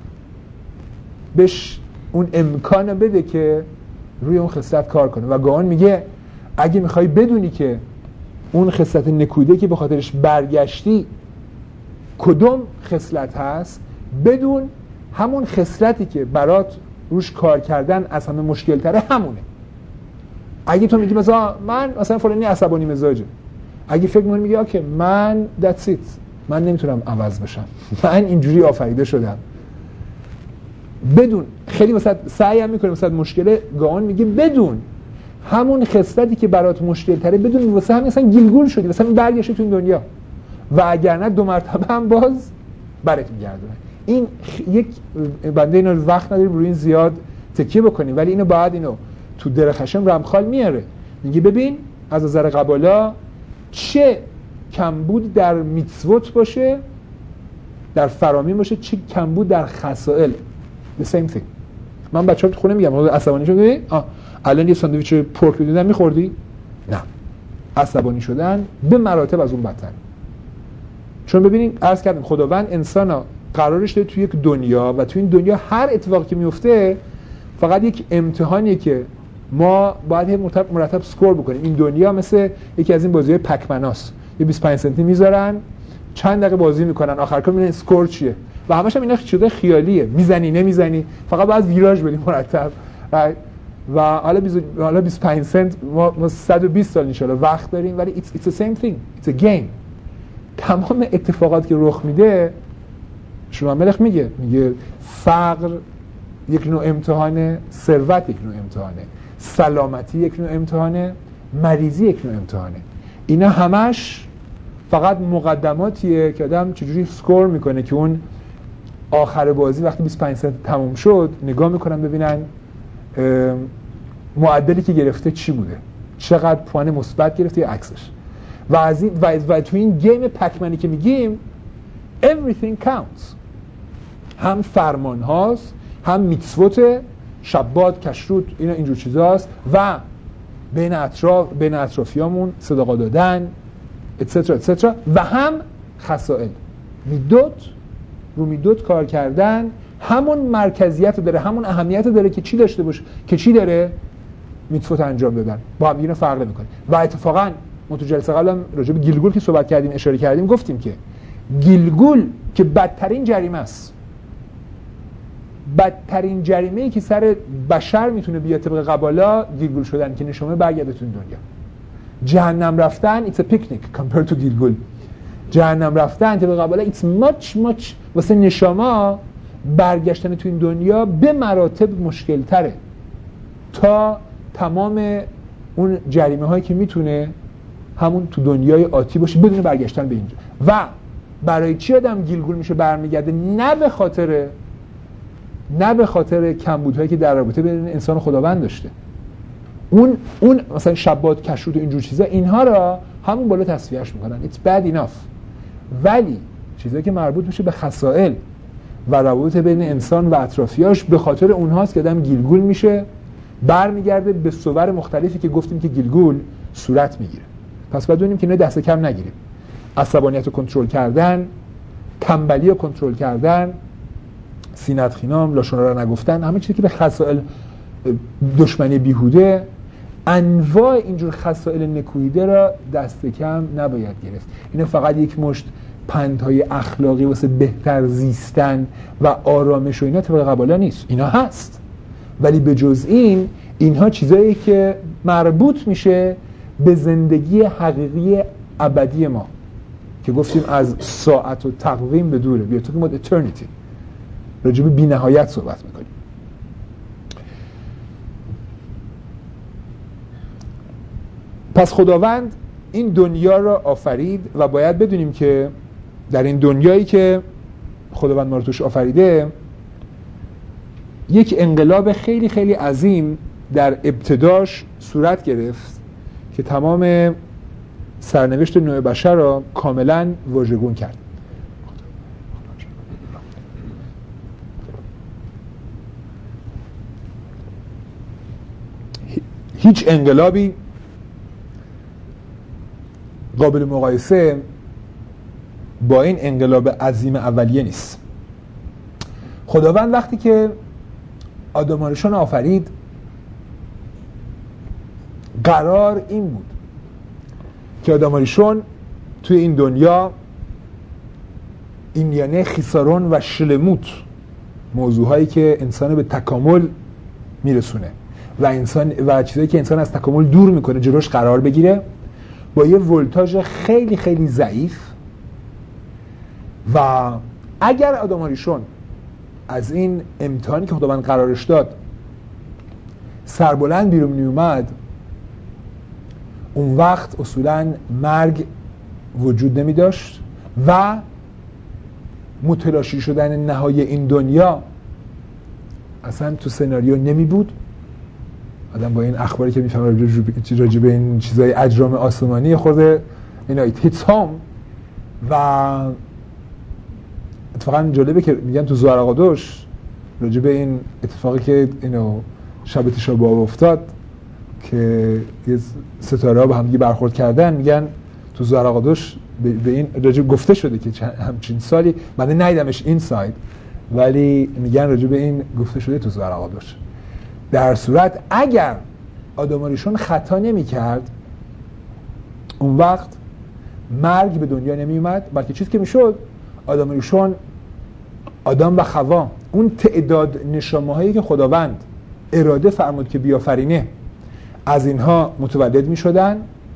بهش اون امکان بده که روی اون خصلت کار کنه. و گاهان میگه اگه میخوای بدونی که اون خصلت نکویده که به خاطرش برگشتی کدوم خصلت هست، بدون همون خصلتی که برات روش کار کردن از همه مشکل تره همونه. اگه تو میگی مثلا من مثلا فلانی عصبانی مزاجه، اگه فکر می‌کنی میگی اوکی من that's it، من نمیتونم عوض بشم، من اینجوری آفریده شدم، بدون خیلی مثلا سعی هم میکنه مثلا مشکل گاهان میگه بدون همون خصلتی که برات مشکل تره، بدون واسه همین مثلا گیلگول شدی، مثلا برگشتی تو این دنیا و اگر نه دو مرتبه هم باز برات میگردونه. این یک بنده اینو وقت نداریم روی این زیاد تکیه بکنیم، ولی اینو بعد اینو تو درخشم رمخال میاره، میگه ببین از نظر قبالا چه کمبود در میتسوت باشه، در فرامین باشه، چه کمبود در خصائل. the same thing. من بچه‌ها تو خونه میگم عصبانی شدی؟ آه الان یه ساندویچ پورک دیدن میخوردی؟ نه. عصبانی شدن به مراتب از اون بدتر. چون ببینید عرض کردم خداوند انسانو قرارش داده توی یک دنیا و توی این دنیا هر اتفاقی که میفته فقط یک امتحانیه که ما باید مرتب مرتب سکور بکنیم. این دنیا مثل یکی از این بازی‌های پکمناست، یه بیست و پنج سنتی میذارن چند دقیقه بازی میکنن، آخر کار میبینن اسکور چیه و همش هم اینا چیزای خیالیه، میزنی نمیزنی، فقط باید ویراژ بدیم مرتب. و حالا حالا بیست و پنج سنت ما, ما صد و بیست سال ان شاء الله وقت داریم، ولی it's, it's the same thing, it's a game. تمام اتفاقات که رخ میده شما ملخ میگه میگه فقر یک نوع امتحانه، ثروت یک نوع امتحانه، سلامتی یک نوع امتحانه، مریضی یک نوع امتحانه. اینا همش فقط مقدماتیه که آدم چجوری سکور میکنه که اون آخر بازی وقتی بیست و پنج سنت تموم شد نگاه میکنن ببینن معدلی که گرفته چی بوده، چقدر پوان مثبت گرفته یا عکسش. و از این و, و تو این گیم پکمنی که میگیم everything counts، هم فرمان هاست، هم میتسوت، شبات، کشروت، اینا اینجور چیزاست و بین اطراف بین اطرافیامون صدقه دادن اتسترا اتسترا و هم خصائل میدوت رو میدوت کار کردن همون مرکزیت داره، همون اهمیت داره که چی داشته باشه، که چی داره میتسوت انجام دادن، با هم دیگه فرق نمیکنه. و اتفاقا ما تو جلسه قبلم راجع به گیلگول که صحبت کردیم اشاره کردیم، گفتیم که گیلگول که بدترین جریمه است، بدترین جریمه‌ای که سر بشر میتونه بیاد طبق قبالا گیلگول شدن که نشونه برگرده تو این دنیا. جهنم رفتن it's a picnic compared to گیلگول. جهنم رفتن طبق قبالا it's much much واسه نشما برگشتن تو این دنیا به مراتب مشکل تره تا تمام اون جریمه هایی که میتونه همون تو دنیای آتی باشه بدون برگشتن به اینجا. و برای چی آدم گیلگول میشه برمیگرده؟ نه به خاطر نه به خاطر کمبودهایی که در رابطه بین انسان و خداوند داشته، اون اون مثلا شبات، کشروت و اینجور چیزا، اینها را همون بالا تصفیهش میکنن it's bad enough. ولی چیزایی که مربوط میشه به خصائل و روابط بین انسان و اطرافیاش، به خاطر اونهاست که آدم گیلگول میشه، برمیگرده به صور مختلفی که گفتیم که گیلگول صورت میگیره. پس باید ببینیم که نه دست کم نگیریم. عصبانیت رو کنترل کردن، تنبلی رو کنترل کردن، سینت خینام، لاشون را نگفتن، همه چیزی که به خصائل دشمنی بیهوده، انواع اینجور خصائل نکویده را دست کم نباید گرفت. اینا فقط یک مشت پندهای اخلاقی واسه بهتر زیستن و آرامش و اینا طبق قبالا نیست. اینا هست، ولی به جز این اینها چیزایی که مربوط میشه به زندگی حقیقی ابدی ما که گفتیم از ساعت و تقویم به دوره. بیا تو که ما eternity راجع به بی‌نهایت صحبت میکنیم. پس خداوند این دنیا را آفرید و باید بدونیم که در این دنیایی که خداوند ما رو توش آفریده یک انقلاب خیلی خیلی عظیم در ابتداش صورت گرفت که تمام سرنوشت نوع بشر را کاملا واژگون کرد. هیچ انقلابی قابل مقایسه با این انقلاب عظیم اولیه نیست. خداوند وقتی که آدم رو آفرید قرار این بود که آدماریشون توی این دنیا این یعنی خیسارون و شلموت، موضوعهایی که انسان به تکامل میرسونه و انسان و چیزایی که انسان از تکامل دور میکنه جلوش قرار بگیره با یه ولتاژ خیلی خیلی ضعیف. و اگر آدماریشون از این امتحانی که خداوند قرارش داد سربلند بیرون می اومد، اون وقت اصولاً مرگ وجود نمی داشت و متلاشی شدن نهایی این دنیا اصلا تو سناریو نمی بود. آدم با این اخباری که میفهمه راجع به این چیزای اجرام آسمانی خورده اینا ایت هیتس هوم. و اتفاقا جالبه که میگن تو زوارقادوش راجع به این اتفاقی که اینو شب تیشا باب افتاد که یه ستاره ها با همدیگه برخورد کردن، میگن تو زوارقادوش به این راجع گفته شده که همچین سالی من ندیدمش این ساید، ولی میگن راجع به این گفته شده تو زوارقادوش. در صورت اگر آدماریشون خطا نمی کرد اون وقت مرگ به دنیا نمی اومد، بلکه چیزی که میشد آدماریشون آدم و خوا اون تعداد نشامه هایی که خداوند اراده فرمود که بیافرینه از اینها متولد می شدن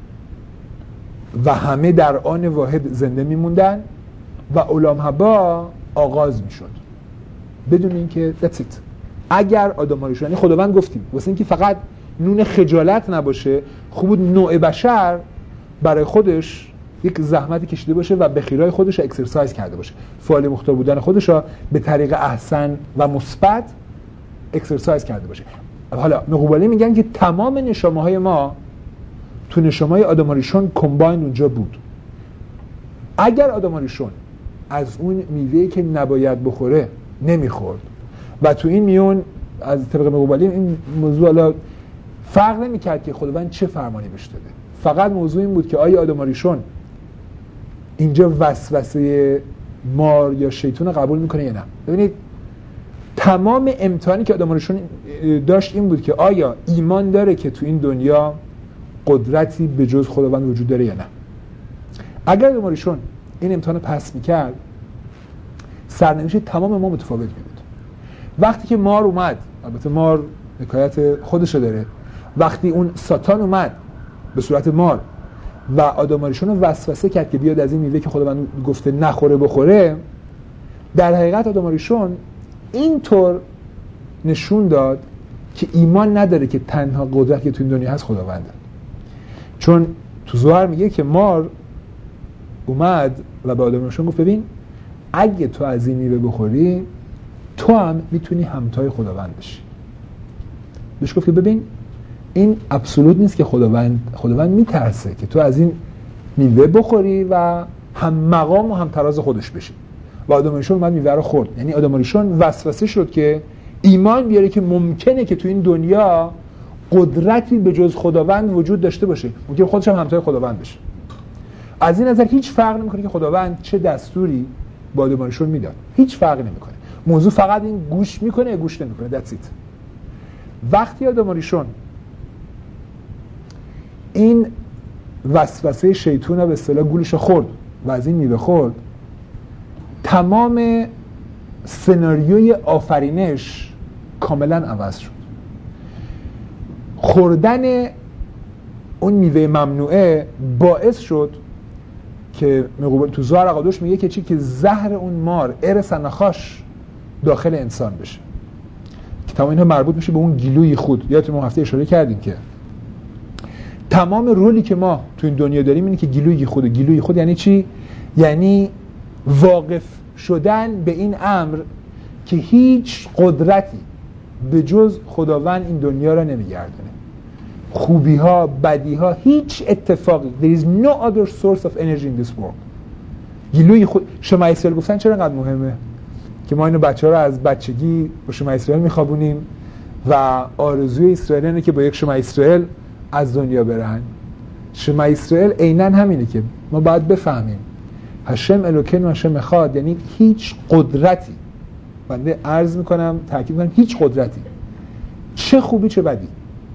و همه در آن واحد زنده می موندن و اولام حبا آغاز می شد بدون اینکه that's it. اگر آدماریشون، یعنی خداوند گفتیم واسه اینکه فقط نون خجالت نباشه خوب بود نوع بشر برای خودش یک زحمتی کشیده باشه و به خیرای خودش رو اکسرسایز کرده باشه، فعال مختار بودن خودش رو به طریق احسن و مثبت اکسرسایز کرده باشه. حالا مقوبالی میگن که تمام نشامه های ما تو نشامه های آدماریشون کمباین اونجا بود. اگر آدماریشون از اون میوهی که نباید بخوره نمیخورد و تو این میون از طبق مقوبالی این موضوع حالا فرق نمیکرد که خداوند چه فرمانی بهش داده، فقط موضوع این بود که آیا آدماریشون اینجا وسوسه مار یا شیطان قبول میکنه یا نه. ببینید تمام امتحانی که آدماریشون داشت این بود که آیا ایمان داره که تو این دنیا قدرتی به جز خداوند وجود داره یا نه. اگر آدماریشون این امتحان پس میکرد سرنوشت تمام ما متفاوت میبود. وقتی که مار اومد، البته مار حکایت خودشو داره، وقتی اون ساتان اومد به صورت مار و آدماریشون رو وسوسه کرد که بیاد از این میوه که خداوند گفته نخوره بخوره، در حقیقت آدماریشون اینطور نشون داد که ایمان نداره که تنها قدرت که تو این دنیا هست خداونده. چون تو زوار میگه که مار اومد و به آدماریشون گفت ببین اگه تو از این میوه بخوری تو هم میتونی همتای خداوند بشی. بهش گفت که ببین این ابسولوت نیست که خداوند خداوند میترسه که تو از این میوه بخوری و هم مقام و هم تراز خودش بشی. و آدماریشون اومد میوه رو خورد. یعنی آدماریشون وسوسه شد که ایمان بیاره که ممکنه که تو این دنیا قدرتی به جز خداوند وجود داشته باشه، ممکنه خودش هم همتای خداوند بشه. از این نظر هیچ فرق نمیکنه که خداوند چه دستوری با آدماریشون میداد، هیچ فرقی نمیکنه. موضوع فقط این گوش میکنه یا گوش نمیکنه. That's it. وقتی آدماریشون این وسوسه شیطان رو به اصطلاح گولش خورد و از این میوه خورد، تمام سناریوی آفرینش کاملا عوض شد. خوردن اون میوه ممنوعه باعث شد که تو زهر اقادوش میگه که چی که زهر اون مار ارث نخاش داخل انسان بشه، که تمام اینها مربوط میشه به اون گیلوی خود. یادتون ما هفته اشاره کردیم که تمام رولی که ما تو این دنیا داریم اینه که گیلوی خود. گیلوی خود یعنی چی؟ یعنی واقف شدن به این امر که هیچ قدرتی به جز خداوند این دنیا را نمیگردونه. خوبی ها، بدی ها، هیچ اتفاقی. There is no other source of energy in this world. گیلوی خود. شما اسرائیل گفتن چرا انقدر مهمه؟ که ما اینو بچه ها رو از بچگی با شما اسرائیل میخوابونیم و آرزوی اسرائیل اینه که با یک شما اسرائیل از دنیا برن. شما اسرائیل عیناً همینه که ما باید بفهمیم هشم الوکن و هشم اخاد، یعنی هیچ قدرتی، بنده عرض میکنم تاکید میکنم هیچ قدرتی، چه خوبی چه بدی،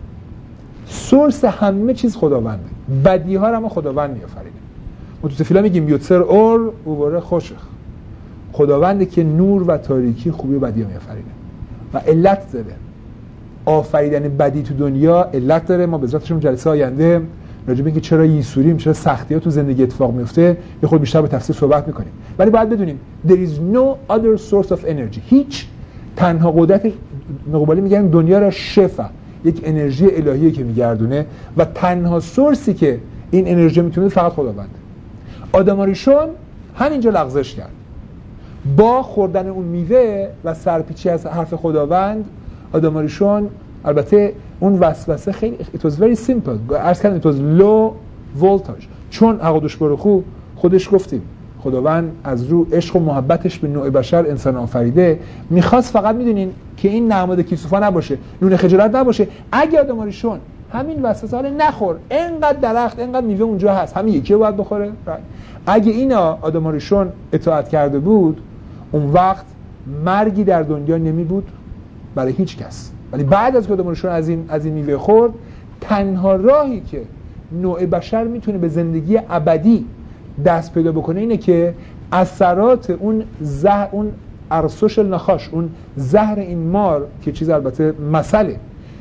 سورس همه چیز خداونده. بدی ها رو ما خداوند میآفرینه. ما تو تفیلا میگیم یوتسر اور اوباره خوشخ، خداونده که نور و تاریکی، خوبی و بدی ها میآفرینه و علت داره. آفریدن بدی تو دنیا علت داره. ما به ذاتشون جلسه آینده راجع به اینکه چرا یسوریم، چرا سختی‌ها تو زندگی اتفاق میفته یه خود بیشتر به تفصیل صحبت میکنیم. ولی باید بدونیم there is no other source of energy. هیچ تنها قدرت مقابلی میگن دنیا را شفا، یک انرژی الهیه که میگردونه و تنها سورسی که این انرژی میتونه فقط خداونده. آدم اریشون همینجا لغزش کرد با خوردن اون میوه و سرپیچی از حرف خداوند. آدم اریشون البته اون وسوسه خیلی it was very simple، عرض کردم it was low voltage، چون اقادوش بارخو خودش گفتیم خداوند از رو عشق و محبتش به نوع بشر انسان آفریده، میخواست فقط میدونین که این نعماد کیسوفا نباشه، نون خجالت نباشه. اگه آدم اریشون همین وسوسه حالا نخور، اینقدر درخت اینقدر میوه اونجا هست، همین یکی باید بخوره. اگه اینا آدم اریشون اطاعت کرده بود، اون وقت مرگی در دنیا نمی بود برای هیچ کس. ولی بعد از که آدم اریشون از این از این میوه خورد، تنها راهی که نوع بشر میتونه به زندگی ابدی دست پیدا بکنه اینه که اثرات اون زهر، اون ارسوش نخاش، اون زهر این مار که چیز البته مسئله،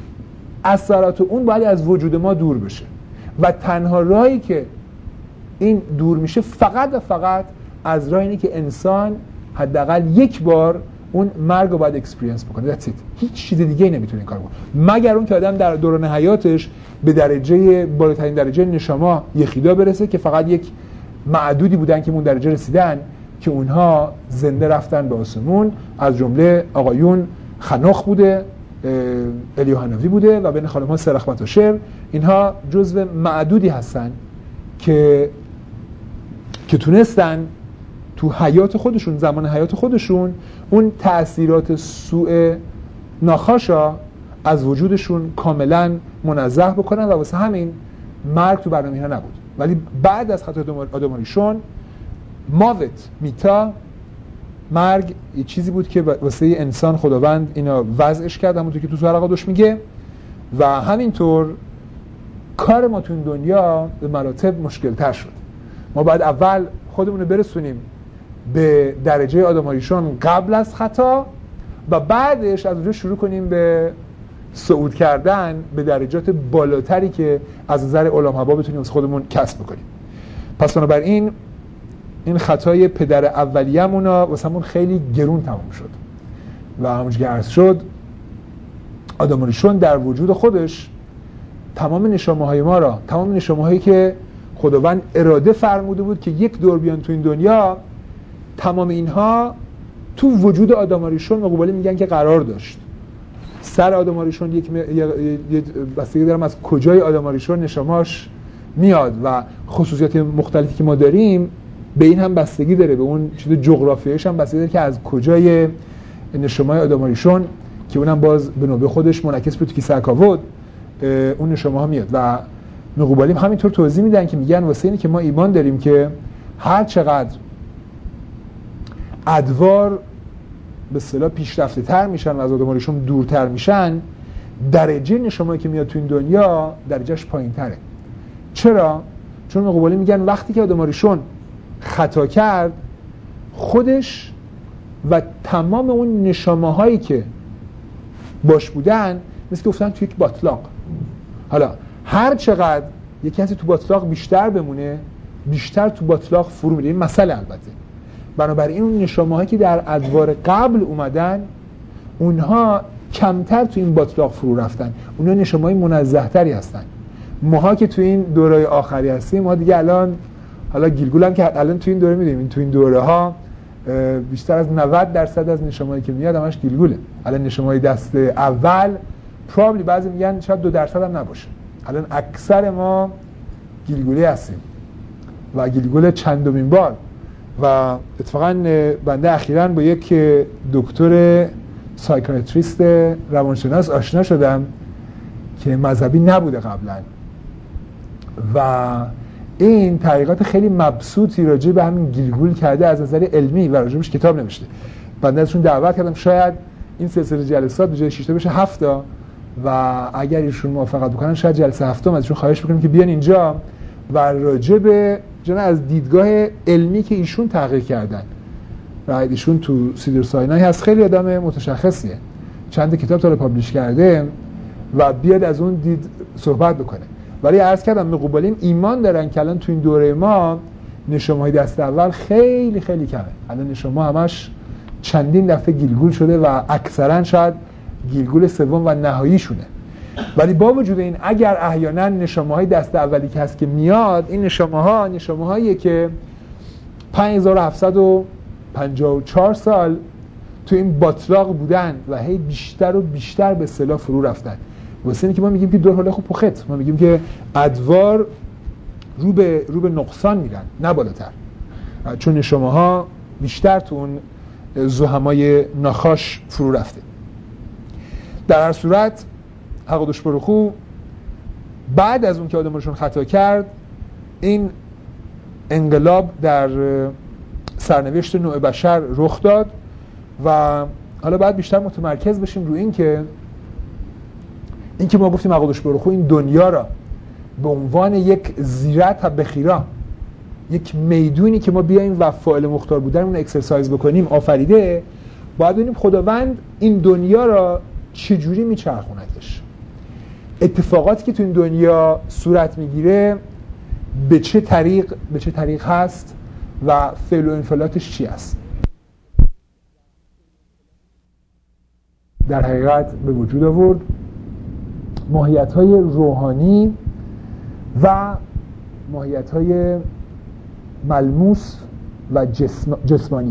اثرات اون باید از وجود ما دور بشه و تنها راهی که این دور میشه فقط و فقط از راه اینه که انسان حداقل یک بار اون مرگ رو باید اکسپریانس بکنه. That's it. هیچ چیز دیگه نمیتونه این کار کنه مگر اون که آدم در دوران حیاتش به درجه بالاترین درجه نشما یخیدا برسه که فقط یک معدودی بودن که اون درجه رسیدن که اونها زنده رفتن به آسمون، از جمله آقایون خنوخ بوده، الیوهانوی بوده و بین خانم‌ها سرخبت و شر. اینها جزو معدودی هستن که که تونستن تو حیات خودشون، زمان حیات خودشون، اون تأثیرات سوء ناخاشا از وجودشون کاملا منزه بکنن و واسه همین مرگ تو برنامه اینا نبود. ولی بعد از خطای آدم اریشون ماوت میتا، مرگ یه چیزی بود که واسه انسان خداوند اینا وضعش کرد، همونطور که تو زهر اقادوش میگه. و همینطور کار ما تو این دنیا به مراتب مشکل تر شد. ما باید اول خودمون رو برسونیم به درجه آدم اریشون قبل از خطا و بعدش از اونجا شروع کنیم به صعود کردن به درجات بالاتری که از نظر علام حبا بتونیم از خودمون کسب بکنیم. پس بنابراین این خطای پدر اولیه‌مون واسمون خیلی گرون تموم شد و همونجوری که عرض شد آدم اریشون در وجود خودش تمام نشامه‌های ما را، تمام نشامه‌هایی که خداوند اراده فرموده بود که یک دور بیان تو این دنیا، تمام اینها تو وجود آدم اریشون مقابله میگن که قرار داشت. سر آدم اریشون یک بستگی دارم از کجای آدم اریشون نشاماش میاد و خصوصیات مختلفی که ما داریم به این هم بستگی داره، به اون چیز جغرافیایش هم بستگی داره که از کجای نشامای آدم اریشون که اونم باز به نوبه خودش منعکس بود که سرکاود اون نشامه ها میاد. و مقوبالیم همینطور توضیح میدن که میگن واسه اینه که ما ایمان داریم که هر چقدر ادوار به اصطلاح پیشرفته تر میشن و از آدم اریشون دورتر میشن، درجه نشامایی که میاد تو این دنیا درجهش پایین تره. چرا؟ چون مقوبالی میگن وقتی که آدم اریشون خطا کرد، خودش و تمام اون نشامه هایی که باش بودن مثل که گفتن تو یک باطلاق. حالا هر چقدر یک کسی تو باطلاق بیشتر بمونه بیشتر تو باطلاق فرو میره. این مسئله البته. بنابراین اون نشامه هایی که در ادوار قبل اومدن اونها کمتر تو این باطلاق فرو رفتن، اونها نشامه های منزه تری هستن. ماها که تو این دوره آخری هستیم، ما دیگه الان حالا گیلگول هم که الان تو این دوره میدیم، تو این دوره ها بیشتر از نود درصد از نشامه‌ای که میاد همش گیلگوله. الان نشامه‌های دست اول پرابلی بعضی میگن شاید دو درصد هم نباشه. الان اکثر ما گیلگولی هستیم و گیلگول چندمین بار. و اتفاقا بنده اخیراً با یک دکتر سایکیاتریست روانشناس آشنا شدم که مذهبی نبوده قبلا و این تحقیقات خیلی مبسوطی راجع به همین گیلگول کرده از نظر علمی و راجعش کتاب نوشته. بنده ازشون دعوت کردم شاید این سلسله جلسات به جای شش تا بشه هفت تا و اگر ایشون موافقت بکنن شاید جلسه هفتم ازشون خواهش بکنیم که بیان اینجا و راجع به جنا از دیدگاه علمی که ایشون تحقیق کردن. راید ایشون تو سیدر ساینای هست، خیلی آدم متشخصیه، چند کتاب تا پابلیش کرده و بیاد از اون دید صحبت بکنه. ولی عرض کردم به قبالیم ایمان دارن که الان تو این دوره ما نشامه‌های دست اول خیلی خیلی کمه. الان نشامه همش چندین دفعه گیلگول شده و اکثرا شاید گیلگول سوم و نهاییشونه. ولی با وجود این اگر احیانا نشامه‌های دست اولی که هست که میاد، این نشامه‌ها نشامه‌هاییه که پنج هزار و هفتصد و پنجاه و چهار سال تو این باطلاق بودن و هی بیشتر و بیشتر به اصطلاح فرو رفتن. واسه اینه که ما میگیم که دور حالا خوب پخت، ما میگیم که ادوار رو به رو به نقصان میرن نه بالاتر، چون نشامه‌ها بیشتر تو اون زحمای ناخاش فرو رفته. در هر صورت حق دوش برخو بعد از اون که آدمشون خطا کرد، این انقلاب در سرنوشت نوع بشر رخ داد و حالا باید بیشتر متمرکز بشیم روی این که این که ما گفتیم حق دوش برخو این دنیا را به عنوان یک زیرت بخیرا، یک میدونی که ما بیایم و فاعل مختار بودن اون اکسرسایز بکنیم آفریده. باید ببینیم خداوند این دنیا را چجوری میچرخوندش، اتفاقاتی که تو این دنیا صورت میگیره به چه طریق به چه طریق هست و فعل و انفعالاتش چی است. در حقیقت به وجود آورد ماهیت‌های روحانی و ماهیت‌های ملموس و جسم، جسمانی.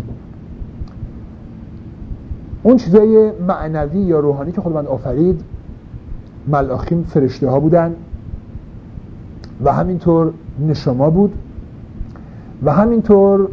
اون چیزای معنوی یا روحانی که خداوند آفرید، ملاخیم فرشته ها بودن و همینطور نشما بود و همینطور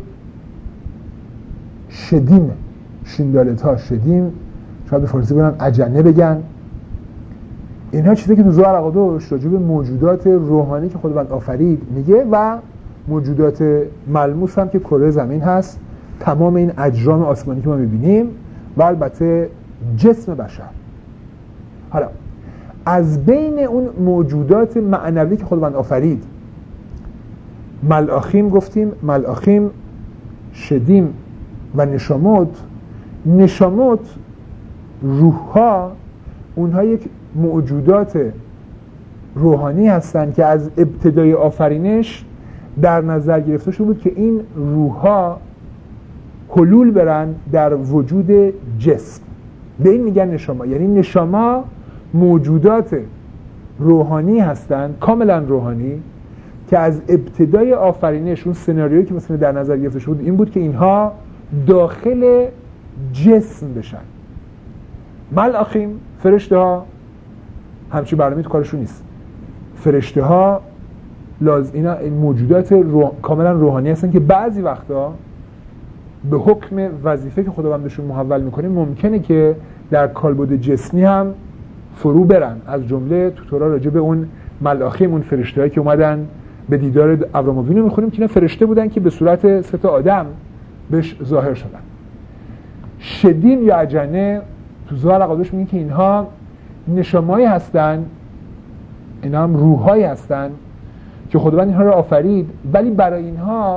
شدیم، شیندالت ها، شدیم شاید به فارسی بگن اجنه بگن. اینها چیزی که تو زوار عقادوش راجع به موجودات روحانی که خداوند آفرید میگه و موجودات ملموس هم که کره زمین هست، تمام این اجرام آسمانی که ما میبینیم و البته جسم بشر. حالا از بین اون موجودات معنوی که خداوند آفرید، ملاخیم گفتیم، ملاخیم، شدیم و نشاموت. نشاموت روح‌ها، اونها یک موجودات روحانی هستند که از ابتدای آفرینش در نظر گرفته شده بود که این روح‌ها حلول برن در وجود جسم. به این میگن نشاما. یعنی نشاما موجودات روحانی هستند، کاملا روحانی، که از ابتدای آفرینش اون سناریویی که مثلا در نظر گرفته شده بود این بود که اینها داخل جسم بشن. ملاخیم، فرشته ها، همچین برنامه‌ای تو کارشون نیست. فرشته ها لازم اینا موجودات روح... کاملا روحانی هستن که بعضی وقتا به حکم وظیفه که خداوند بهشون محول میکنه ممکنه که در کالبد جسمی هم فرو برن. از جمله تو تورا راجع به اون ملاخیم، اون فرشته‌هایی که اومدن به دیدار ابراهیم و وینو میخونیم که اینا فرشته بودن که به صورت سه تا آدم بهش ظاهر شدن. شدیم یا اجنه تو زوار عقادوش میگن که اینها نشامایی هستن، اینا هم روحایی هستن که خداوند اینها رو آفرید، ولی برای اینها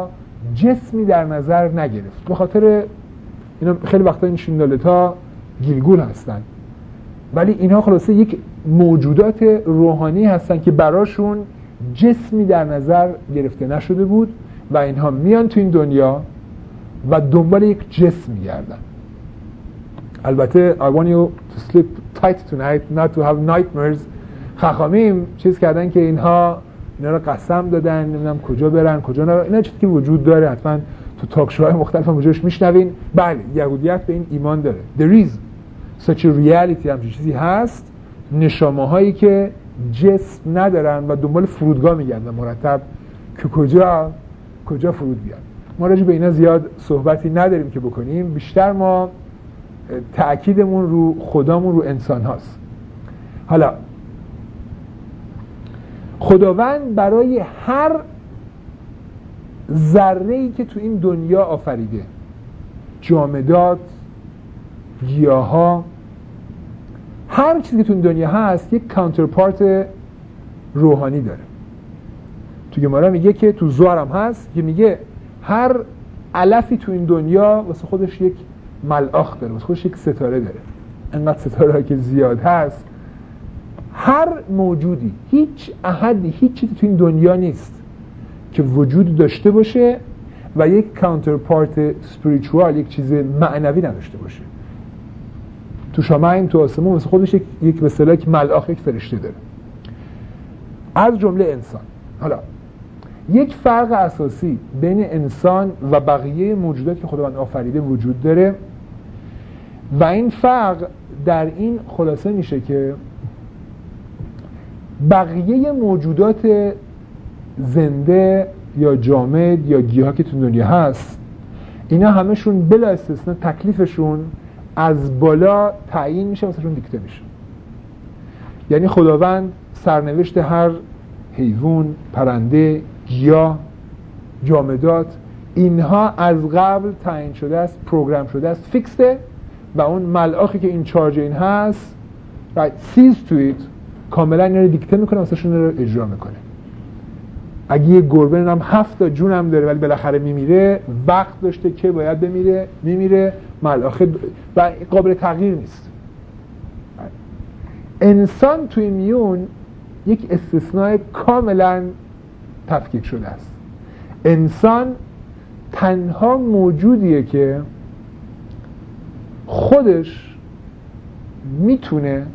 جسمی در نظر نگرفت. به خاطر اینا خیلی وقتا این شیندالتا گیلگول هستن، ولی اینها خلاصه یک موجودات روحانی هستن که براشون جسمی در نظر گرفته نشده بود و اینها میان تو این دنیا و دنبال یک جسم میگردن. البته I want you to sleep tight tonight not to have nightmares. خخامیم چیز کردن که اینها اینا رو قسم دادن نمیدونم کجا برن کجا نه، اینا چیزی که وجود داره، حتما تو تاک شوهای مختلف هم وجودش میشنوین. بله، یهودیت به این ایمان داره. There is such a reality، همچین چیزی هست، نشامه هایی که جسم ندارن و دنبال فرودگاه میگردن مرتب که کجا کجا فرود بیان. ما راجع به اینا زیاد صحبتی نداریم که بکنیم، بیشتر ما تأکیدمون رو خدامون رو انسان هاست. حالا خداوند برای هر ذره‌ای که تو این دنیا آفریده، جامدات، گیاها، هر چیزی که تو این دنیا هست یک کانترپارت روحانی داره. تو گمارا میگه که تو زوار هم هست که میگه هر علفی تو این دنیا واسه خودش یک ملاخ داره، واسه خودش یک ستاره داره. انقدر ستاره که زیاد هست. هر موجودی، هیچ احدی، هیچ چیزی تو این دنیا نیست که وجود داشته باشه و یک کانترپارت اسپریچوال، یک چیز معنوی نداشته باشه. تو شماین تو آسمون واسه خودش یک یک به اصطلاح یک ملاخ، یک فرشته داره، از جمله انسان. حالا یک فرق اساسی بین انسان و بقیه موجودات که خداوند آفریده وجود داره و این فرق در این خلاصه میشه که بقیه موجودات زنده یا جامد یا گیاه که تو دنیا هست، اینا همشون بلا استثنا تکلیفشون از بالا تعیین میشه، واسهشون دیکته میشه. یعنی خداوند سرنوشت هر حیوان، پرنده، گیاه، جامدات، اینها از قبل تعیین شده است، پروگرام شده است، فیکسته و اون ملاخی که این چارج این هست right sees to it کاملا اینا رو دیکته میکنه، واسهشون رو اجرا میکنه. اگه یه گربه هم هفت تا جون هم داره ولی بالاخره میمیره، وقت داشته که باید بمیره، میمیره، ملاخه و قابل تغییر نیست. انسان توی میون یک استثناء کاملا تفکیک شده است. انسان تنها موجودیه که خودش میتونه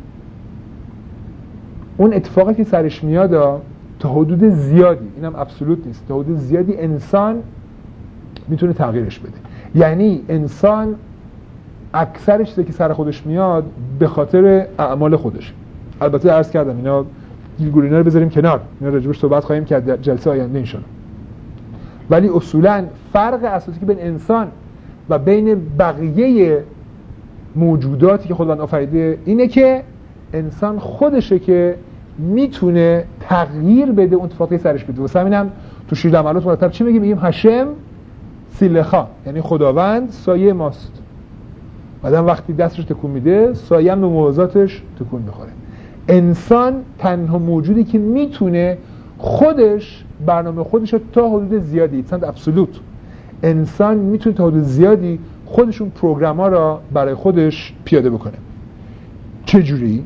اون اتفاقی که سرش میاد تا حدود زیادی، اینم ابسولوت نیست، تا حدود زیادی انسان میتونه تغییرش بده. یعنی انسان اکثر چیزی که سر خودش میاد به خاطر اعمال خودش. البته عرض کردم اینا گیلگولینا رو بذاریم کنار، اینا راجبش صحبت خواهیم کرد در جلسه آینده انشالله. ولی اصولا فرق اساسی که بین انسان و بین بقیه موجوداتی که خداوند آفریده اینه که انسان خودشه که میتونه تغییر بده اون اتفاقی سرش بده. واسه همینم تو شیر عملات مرتب چی میگیم؟ میگیم هشم سیلخا، یعنی خداوند سایه ماست. بعدم وقتی دستش تکون میده سایه هم به موازاتش تکون میخوره. انسان تنها موجودی که میتونه خودش برنامه خودش رو تا حدود زیادی، چند ابسولوت، انسان میتونه تا حدود زیادی خودشون پروگرام‌ها را برای خودش پیاده بکنه. چجوری؟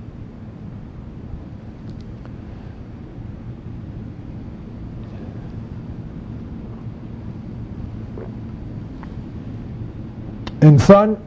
انسان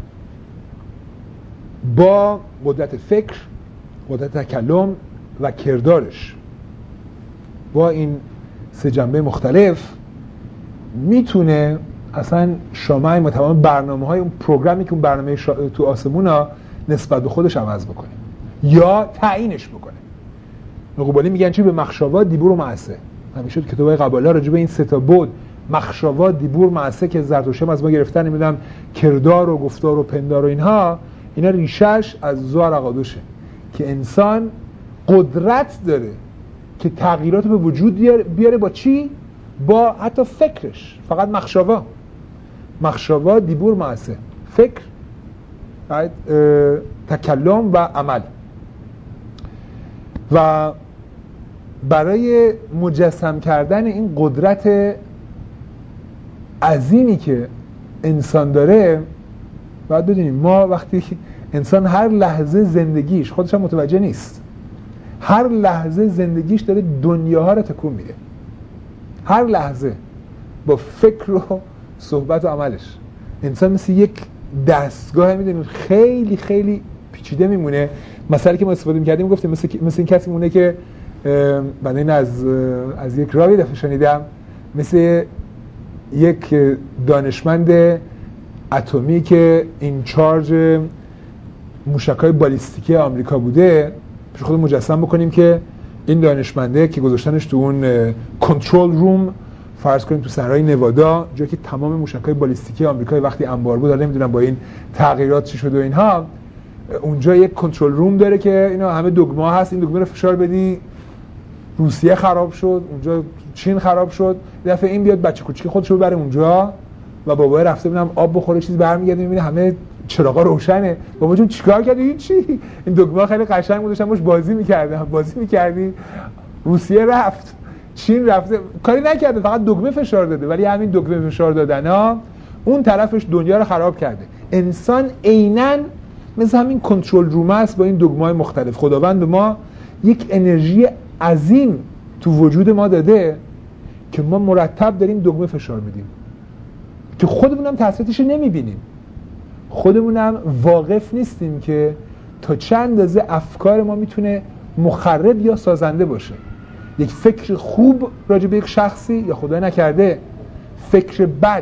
با قدرت فکر، قدرت تکلم و کردارش، با این سه جنبه مختلف میتونه اصلا شامل و تمام برنامه‌های اون پروگرامی که اون برنامه شا... تو آسمونا نسبت به خودش عوض بکنه یا تعیینش بکنه. قبالی میگن چی؟ به مخشوا دیبور و معسه. همیشه تو کتابای قبالا راجع به این سه تا بود، مخشوا، دیبور، معسه که زرتشت از ما گرفتن، نمیدونم کردار و گفتار و پندار و اینها، اینا ریشش از زوار اقادوشه که انسان قدرت داره که تغییرات به وجود بیاره. با چی؟ با حتی فکرش. فقط مخشوا، مخشوا، دیبور، معسه، فکر، تکلم و عمل. و برای مجسم کردن این قدرت عظیمی که انسان داره باید بدونیم. ما وقتی انسان هر لحظه زندگیش خودش هم متوجه نیست، هر لحظه زندگیش داره دنیاها رو تکون میده، هر لحظه با فکر و صحبت و عملش. انسان مثل یک دستگاه میدونید خیلی خیلی پیچیده میمونه. مثلا که ما استفاده میکردیم گفتیم مثل مثل این کسی میمونه که من این از از یک راوی دفعه شنیدم، مثل یک دانشمند اتمی که این چارج موشک‌های بالیستیکی آمریکا بوده. پیش خود مجسم بکنیم که این دانشمنده که گذاشتنش تو اون کنترل روم، فرض کنیم تو صحرای نوادا، جایی که تمام موشک‌های بالیستیکی آمریکا وقتی انبار بود، حالا نمیدونم با این تغییرات چی شده و اینها، اونجا یک کنترل روم داره که اینا همه دگمه هست، این دگمه رو فشار بدی روسیه خراب شد، اونجا چین خراب شد، دفعه این بیاد بچه کوچیک خودشو ببره اونجا و بابا رفته ببینم آب بخوره چیز برمیگرده میبینه همه چراغا روشنه. بابا جون چیکار کردی؟ هیچی، این دگمه خیلی قشنگ بود، داشتم باش بازی می‌کردم. بازی می‌کردی روسیه رفت، چین رفته، کاری نکرده، فقط دگمه فشار داده، ولی همین دگمه فشار دادن‌ها اون طرفش دنیا رو خراب کرده. انسان عیناً مثل همین کنترل روم است با این دگمه‌های مختلف. خداوند به ما یک انرژی عظیم تو وجود ما داده که ما مرتب داریم دگمه فشار میدیم که خودمونم تاثیراتش نمیبینیم، خودمونم واقف نیستیم که تا چند اندازه افکار ما میتونه مخرب یا سازنده باشه. یک فکر خوب راجع به یک شخصی یا خدا نکرده فکر بد،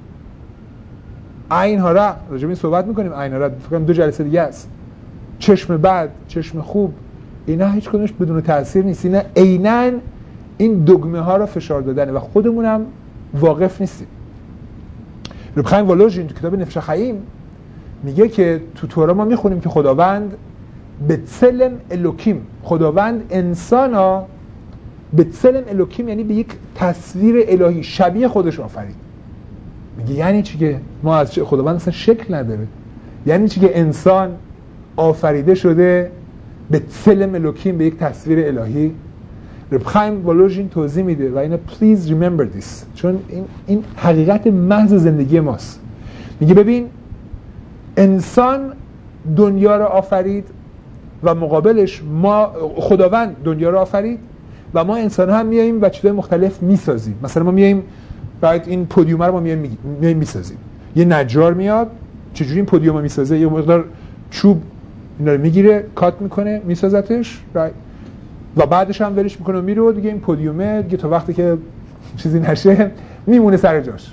عین ها را راجع به این صحبت میکنیم، عین ها را فکر کنم دو جلسه دیگه است، چشم بد، چشم خوب، اینا هیچ کدومش بدون تاثیر نیست. اینا عیناً این دگمه ها رو فشار دادنه و خودمونم واقف نیستیم. رب خیم والوژین تو کتاب نفش خیم میگه که تو تورا ما میخونیم که خداوند به بצלם الوکیم، خداوند انسان ها به بצלم الوکیم یعنی به یک تصویر الهی شبیه خودش آفرید. میگه یعنی چی که ما از خداوند اصلا شکل نداره؟ یعنی چی که انسان آفریده شده به بצלם الوکیم، به یک تصویر الهی؟ رب خیم والوژین توضیح میده و اینو please remember this، چون این این حقیقت محض زندگی ماست. میگه ببین انسان دنیا رو آفرید و مقابلش ما خداوند دنیا رو آفرید و ما انسان هم میاییم و چیزای مختلف میسازیم. مثلا ما میاییم بعد این پودیوم رو ما میاییم میاییم میسازیم. یه نجار میاد چجوری این پودیوم رو میسازه؟ یه مقدار چوب اینا رو میگیره، کات میکنه، میسازتش و بعدش هم ولش میکنه و میره و دیگه این پودیومه دیگه تا وقتی که چیزی نشه میمونه سر جاش.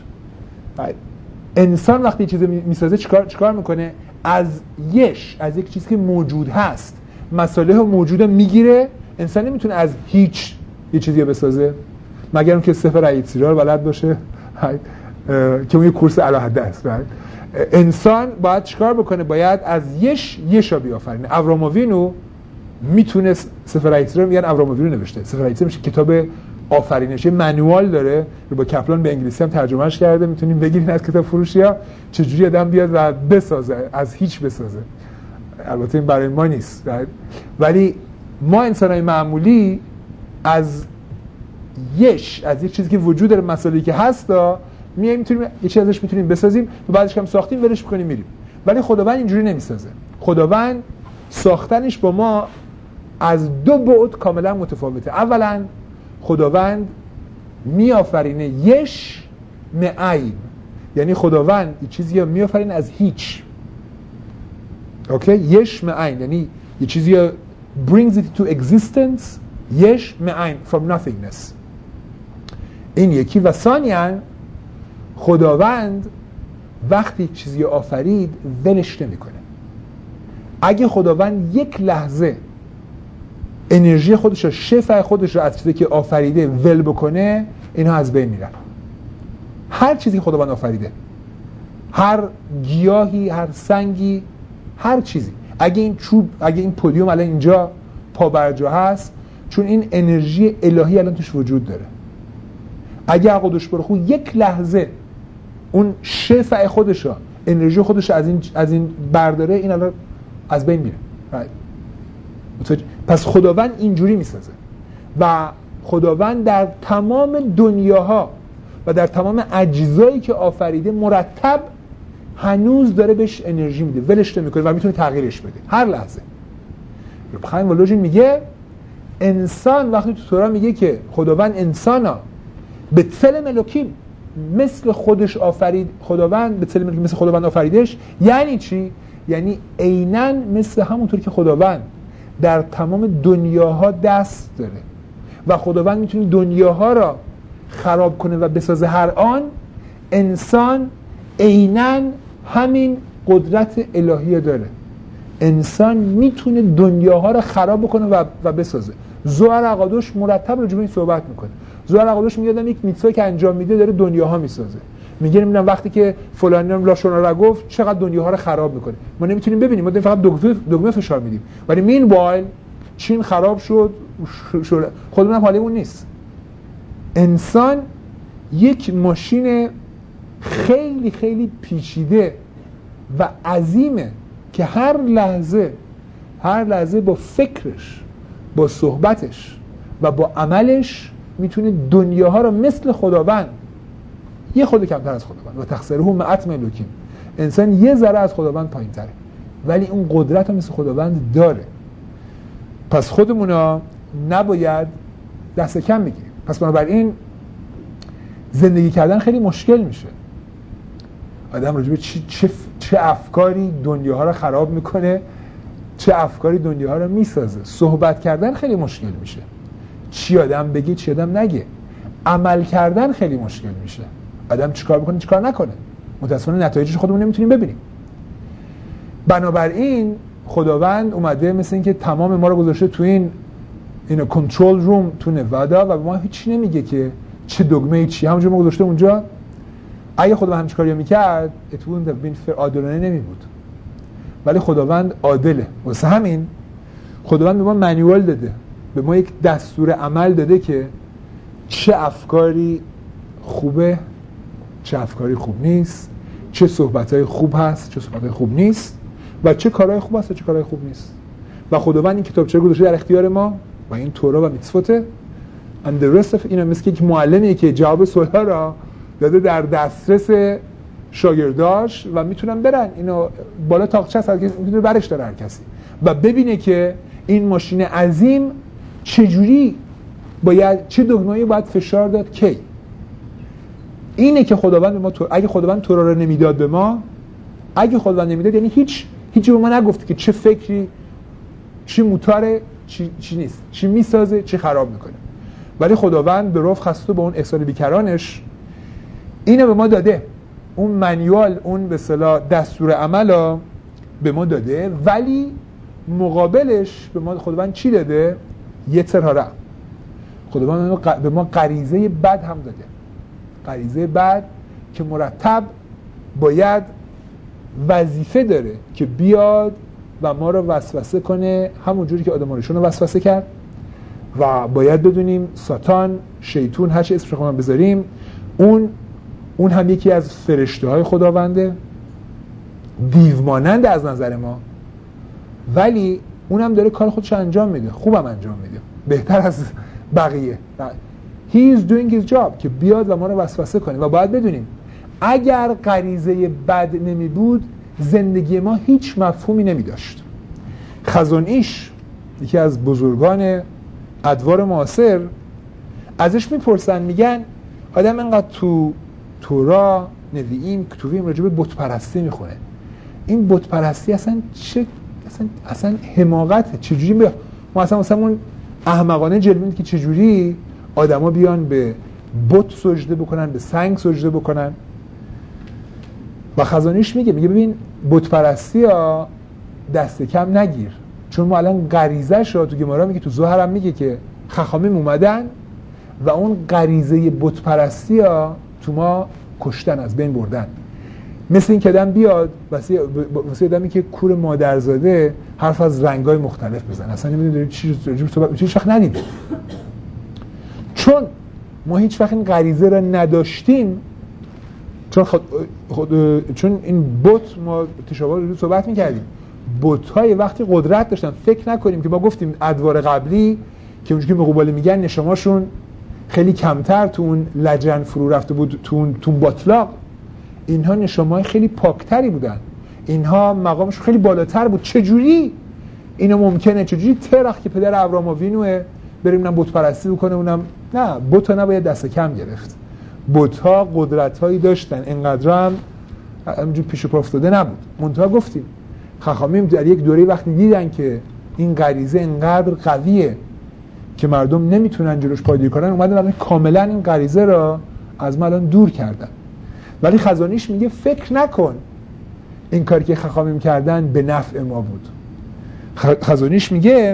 انسان وقتی چیزی میسازه چیکار چیکار میکنه؟ از یش از یک چیزی که موجود هست مصالح موجوده میگیره. انسان نمیتونه از هیچ یه چیزی بسازه مگر اون که صفر ایتسیرا رو بلد باشه که اون یه کورس اعلی‌حده است. انسان باید چیکار بکنه؟ باید از یش یشا بیافرینه. ابرامووینو میتونه صفر ایتسیرا میگن ابرامووینو نوشته. صفر ایتسیرا میشه کتاب آفرینش، منوال داره رو با کپلان به انگلیسی هم ترجمهش کرده، میتونیم بگیرین از کتاب فروشی‌ها چجوری آدم بیاد و بسازه، از هیچ بسازه. البته این برای ما نیست، ولی ما انسان‌های معمولی از یش از یک چیزی که وجود داره، مسائلی که هستا، میایم میتونیم یه چیزی ازش میتونیم بسازیم و بعدش هم ساختیم ولش می‌کنیم میریم. ولی خداوند اینجوری نمیسازه. خداوند ساختنش با ما از دو بعد کاملا متفاوته. اولا خداوند میآفرینه یش معین، یعنی خداوند یه چیزی رو میآفرینه از هیچ. اوکی؟ یش معین یعنی یه چیزی رو brings it to existence، یش معین from nothingness. این یکی. و ثانیاً خداوند وقتی چیزی آفرید ولش نمیکنه. اگه خداوند یک لحظه انرژی خودش رو، شفای خودش رو از چیزی که آفریده ول بکنه، اینها از بین میرن. هر چیزی که خداوند آفریده، هر گیاهی، هر سنگی، هر چیزی، اگه این چوب، اگه این پودیوم الان اینجا پا بر جا هست، چون این انرژی الهی الان توش وجود داره. اگه قدوس برخو یک لحظه اون شفای خودش رو، انرژی خودش رو از این از این برداره، این الان از بین میره. پس خداوند اینجوری میسازه و خداوند در تمام دنیاها و در تمام اجزایی که آفریده مرتب هنوز داره بهش انرژی میده، ولش نمیکنه و میتونه تغییرش بده هر لحظه. رب خایم ولوژین میگه انسان وقتی تو تورا میگه که خداوند انسانا به تل ملوکیم مثل خودش آفرید، خداوند به تل ملوکیم مثل خداوند آفریدش، یعنی چی؟ یعنی عیناً مثل همونطور که خداوند در تمام دنیاها دست داره و خداوند میتونه دنیاها را خراب کنه و بسازه هر آن، انسان عیناً همین قدرت الهی داره. انسان میتونه دنیاها را خراب بکنه و, و بسازه. زوار اقادوش مرتب راجع به این صحبت میکنه. زوار اقادوش میگه آدم یک میتسایی که انجام میده داره دنیاها میسازه. میگه نمیدونم وقتی که فلانی لاشونا را گفت چقدر دنیاها رو خراب میکنه. ما نمیتونیم ببینیم، ما داریم فقط دگمه دگمه فشار میدیم. ولی مین وایل چین خراب شد، خودمون هم حالیمون نیست. انسان یک ماشین خیلی خیلی پیچیده و عظیمه که هر لحظه هر لحظه با فکرش، با صحبتش و با عملش میتونه دنیاها رو مثل خداوند، یه خود کمتر از خداوند و تخسره معت ملوکیم، انسان یه ذره از خداوند پایین تره ولی اون قدرت رو مثل خداوند داره. پس خودمونا نباید دست کم بگیریم. پس بنابراین زندگی کردن خیلی مشکل میشه. آدم راجع به چه, چه, چه افکاری دنیاها رو خراب میکنه، چه افکاری دنیاها رو میسازه. صحبت کردن خیلی مشکل میشه. چی آدم بگه چی آدم نگه. عمل کردن خیلی مشکل میشه. آدم چیکار بکنه چیکار نکنه. متأسفانه نتایجش خودمون نمیتونیم ببینیم. بنابراین خداوند اومده مثل این که تمام ما رو گذاشته تو این اینو کنترل روم تو نوادا و به ما هیچی نمیگه که چه دگمه چی، همونجا ما گذاشته اونجا. اگه خداوند همین کارو میکرد اتون بین فر عادلانه نمیبود، ولی خداوند عادله. واسه همین خداوند به ما مانیوال داده، به ما یک دستور عمل داده که چه افکاری خوبه چه افکاری خوب نیست، چه صحبتای خوب هست چه صحبتای خوب نیست و چه کارهای خوب هست و چه کارهای خوب نیست. و خداوند این کتابچه رو گذاشته در اختیار ما و این تورا و میتسوته and the rest of اینا مثل یک معلمی که جواب سوال را داده در دسترس شاگرداش و میتونن برن اینو بالا تاقچه هست که میتونه برش داره هر کسی و ببینه که این ماشین عظیم چجوری باید، چه دگمه‌ای باید فشار داد کی. اینه که خداوند به ما تو... اگه خداوند تورا رو نمیداد به ما، اگه خداوند نمیداد یعنی هیچ هیچی به ما نگفت که چه فکری چی موتاره چی, چی نیست، چی میسازه چی خراب میکنه. ولی خداوند به رف خسته با اون احسان بیکرانش اینو به ما داده، اون مانیوال، اون به اصطلاح دستور عمل به ما داده، ولی مقابلش به ما خداوند چی داده؟ یتر هاره. خداوند به ما غریزه بد هم داده، غریزه بد که مرتب باید وظیفه داره که بیاد و ما رو وسوسه کنه، همون جوری که آدمانشون رو وسوسه کرد. و باید بدونیم ساتان، شیطون، هر چه اسمش رو بذاریم، اون اون هم یکی از فرشته های خداونده، دیومانند از نظر ما، ولی اون هم داره کار خودش انجام میده، خوبم انجام میده، بهتر از بقیه. He is doing his job که بیاد و ما رو وسوسه کنه. و باید بدونیم اگر غریزه بد نمی بود زندگی ما هیچ مفهومی نمی داشت. خزونیش، یکی از بزرگان ادوار معاصر، ازش میپرسن، میگن آدم انقدر تو تورا نوییم کتوبیم راجع به بت پرستی میخونه، این بت پرستی اصلا چه اصلا اصلا حماقته، چجوری به ما اصلا مثلا احمقانه جلوه میده که چجوری آدما بیان به بت سجده بکنن، به سنگ سجده بکنن. و خزانیش میگه میگه ببین بت پرستی ها دست کم نگیر، چون ما الان غریزه‌ش رو تو گمارا میگه، تو زهر هم میگه که خخامیم اومدن و اون غریزه بت پرستی ها تو ما کشتن، از بین بردن. مثل این که آدم بیاد واسه واسه آدمی که کور مادرزاده حرف از رنگای مختلف بزن، اصلا نمیدونی چی راجع به صحبت هیچ وقت ندید، چون ما هیچ وقت این غریزه را نداشتیم. چون خود, خود چون این بت ما تشابه رو صحبت می‌کردیم، بت‌های وقتی قدرت داشتن، فکر نکنیم که ما گفتیم ادوار قبلی که اونجوری که مقابله میگن نشماشون خیلی کمتر تو اون لجن فرو رفته بود، تو اون تو باطلاق. اینها نشامه‌های خیلی پاکتری بودن، اینها مقامش خیلی بالاتر بود. چجوری اینو ممکنه؟ چجوری ترخ که پدر ابراموینوه بریم اونم بت پرستی بکنه؟ اونم نه، بت نباید دست کم گرفت. بت‌ها قدرت‌هایی داشتن، اینقدر هم همینجور پیش پا افتاده نبود. منتها گفتیم خخامیم در یک دوره وقتی دیدن که این غریزه اینقدر قویه که مردم نمیتونن جلوش پایداری کنن، اومدن کاملا این غریزه را از ما الان دور کردن. ولی خزانیش میگه فکر نکن این کاری که خخامیم کردن به نفع ما بود. خزانیش میگه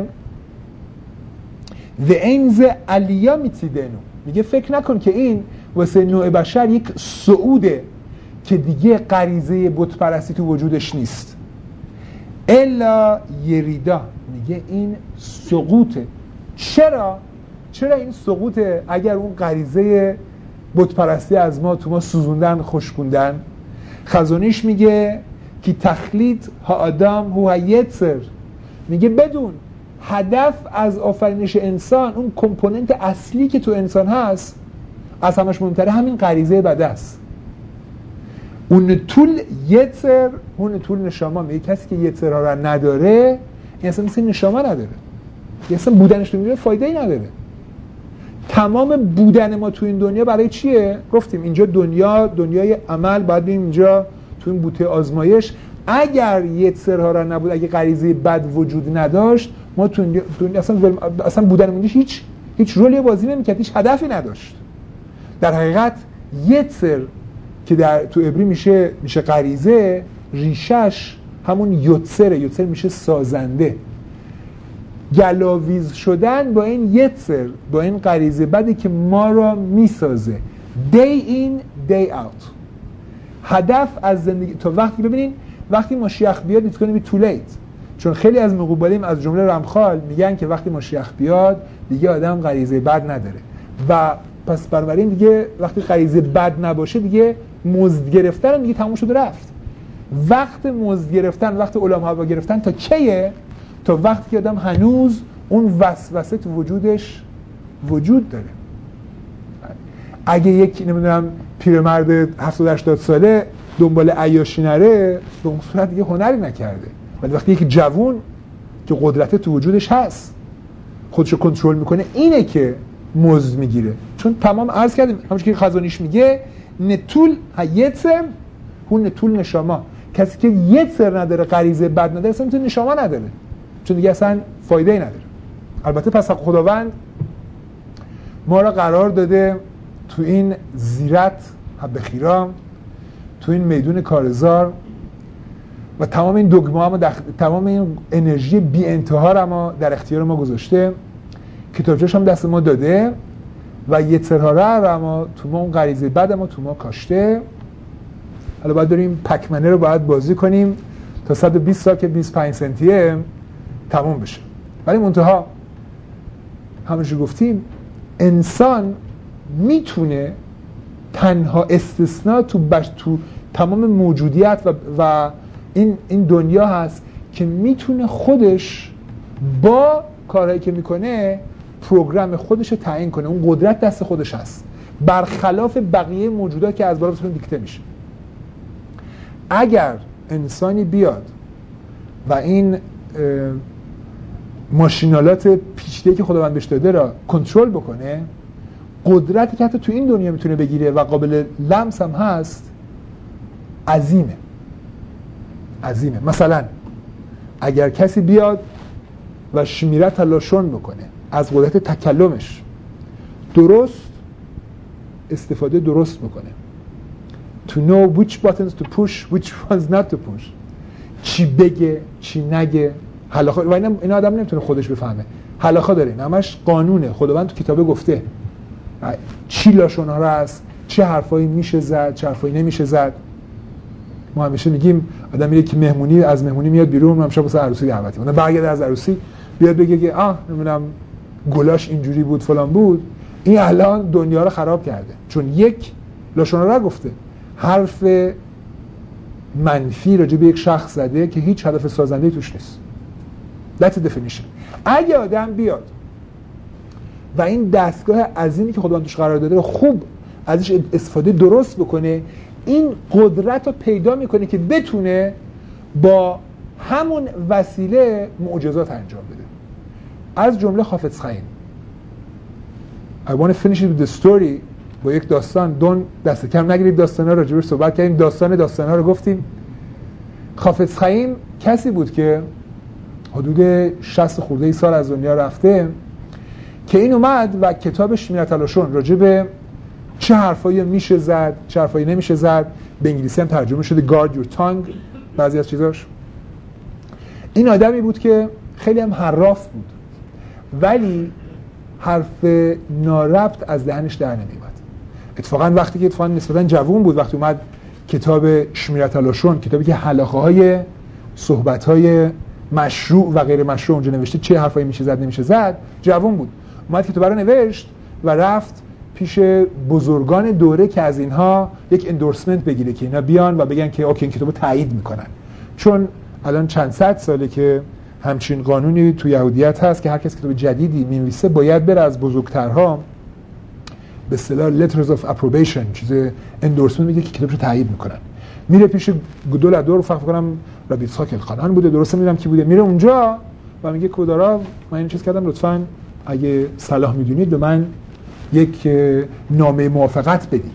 و اینز علیا میتیدنو، میگه فکر نکن که این واسه نوع بشر یک صعوده که دیگه غریزه بت پرستی تو وجودش نیست. الا یریدا، میگه این سقوطه. چرا؟ چرا این سقوطه؟ اگر اون غریزه بت پرستی از ما تو ما سوزوندن، خشکوندن. خزانیش میگه که تخلیط ها آدم هو یتر، میگه بدون هدف از آفرینش انسان، اون کمپوننت اصلی که تو انسان هست، از همش مهمتره همین غریزه بد است. اون طول یتر، اون طول نشاما. میگه کسی که یتر ها رو نداره این اصلا مثل نشاما نداره، این اصلا بودنش تو این دنیا فایده ای نداره. تمام بودن ما تو این دنیا برای چیه؟ گفتیم اینجا دنیا دنیای عمل، باید بریم اینجا تو این بوته آزمایش. اگر یترها را نبود، اگه غریزه بد وجود نداشت، ما تو دنیا اصلا اصلا بودنمون هیچ هیچ رولی بازی نمی‌کرد، هیچ هدفی نداشت. در حقیقت یتر که در تو عبری میشه میشه غریزه، ریشش همون یوتسره. یوتسر میشه سازنده. گلاویز شدن با این یتر، با این غریزه بدی که ما را میسازه. day in day out. هدف از زندگی تا وقتی ببینین وقتی ماشیخ بیاد it's gonna be too late. چون خیلی از مقوبلیم از جمله رمخال میگن که وقتی ماشیخ بیاد دیگه آدم غریزه بد نداره و پس بنابراین دیگه وقتی غریزه بد نباشه دیگه مزد گرفتن دیگه تموم شد و رفت. وقت مزد گرفتن، وقت علام هوا گرفتن تا کیه؟ تا وقتی که آدم هنوز اون وسوسه تو وجودش وجود داره. اگه یک نمیدونم پیرمرد هفتاد هشتاد ساله دنبال عیاشی نره، به اون صورت دیگه هنری نکرده. ولی وقتی یک جوون که قدرت تو وجودش هست خودشو کنترل میکنه، اینه که مزد میگیره. چون تمام عرض کردیم همونش که خزانیش میگه نتول هیتر هون نتول نشاما. کسی که یتر نداره، غریزه بد نداره، اصلا میتونه نشاما نداره، چون دیگه اصلا فایده ای نداره. البته پس خداوند ما را قرار داده تو این زیرت حب خیرام، تو این میدون کارزار و تمام این دوگما هم دخ... تمام این انرژی بی انتها را ما در اختیار ما گذاشته، کتابچه‌اش هم دست ما داده و یترها را ما تو ما اون غریزه بد ما تو ما کاشته. حالا باید بریم پکمنه رو باید بازی کنیم تا صد و بیست سال که بیست و پنج سنتیه تموم بشه. ولی منتها همونجور گفتیم انسان میتونه تنها استثناء تو بش تو تمام موجودیت و, و این این دنیا هست که میتونه خودش با کارهایی که میکنه پروگرام خودش رو تعیین کنه. اون قدرت دست خودش هست، برخلاف بقیه موجودات که از بالا بهشون دیکته میشه. اگر انسانی بیاد و این ماشینالات پیچیده‌ای که خداوند بهش داده را کنترل بکنه، قدرتی که حتی تو این دنیا میتونه بگیره و قابل لمس هم هست، عظیمه عظیمه. مثلا اگر کسی بیاد و شمیرت لاشون بکنه، از قدرت تکلمش درست استفاده درست بکنه، to know which buttons to push, which ones not to push، چی بگه چی نگه، حلاخا. و اینا این آدم نمیتونه خودش بفهمه، حلاخا داره، همش قانونه. خداوند تو کتابه گفته چی لاشون ها هست، چه حرفایی میشه زد، چه حرفایی نمیشه زد. ما همیشه میگیم آدم میره که مهمونی از مهمونی میاد بیرون، امشب واسه عروسی دعوتی، اون برگرده از عروسی بیاد بگه که آه نمیدونم گلاش اینجوری بود فلان بود، این الان دنیا رو خراب کرده. چون یک لاشون را گفته، حرف منفی راجع به یک شخص زده که هیچ هدف سازنده‌ای توش نیست. That's the definition. اگه آدم بیاد و این دستگاه عظیمی که خداوند توش قرار داده رو خوب ازش استفاده درست بکنه، این قدرت رو پیدا میکنه که بتونه با همون وسیله معجزات انجام بده. از جمله حافظ خیم. I want to finish it with the story. با یک داستان، دون دست کم نگیرید داستانا رو راجبش صحبت کردیم، داستان داستانا رو گفتیم. حافظ خیم کسی بود که حدود شصت خورده ای سال از دنیا رفته که این اومد و کتاب شمیرة العشون راجع به چه حرفایی میشه زد، چه حرفایی نمیشه زد، به انگلیسی هم ترجمه شده guard your tongue بعضی از چیزاش. این آدمی بود که خیلی هم حراف بود ولی حرف ناربط از دهنش در نمیومد. اتفاقا وقتی که اتفاقا نسبتا جوان بود، وقتی اومد کتاب شمیرة العشون، کتابی که حلقه های صحبت های مشروع و غیر مشروع اونجا نوشته چه حرفایی میشه زد نمیشه زد، جوان بود، اومد کتاب رو نوشت و رفت پیش بزرگان دوره که از اینها یک اندورسمنت بگیره که اینا بیان و بگن که اوکی این کتابو تایید میکنن. چون الان چند صد ساله که همچین قانونی تو یهودیت هست که هر کس کتاب جدیدی می‌نویسه باید بره از بزرگترها به اصطلاح letters of approbation، چیز اندورسمنت میگه که کتابشو تایید میکنن. میره پیش دولت دور فکر کنم ربی اسحاق الخانان بوده، درسته میدونم کی بوده، میره اونجا و میگه کودارا من این چیز کردم، لطفاً اگه صلاح میدونید به من یک نامه موافقت بدید.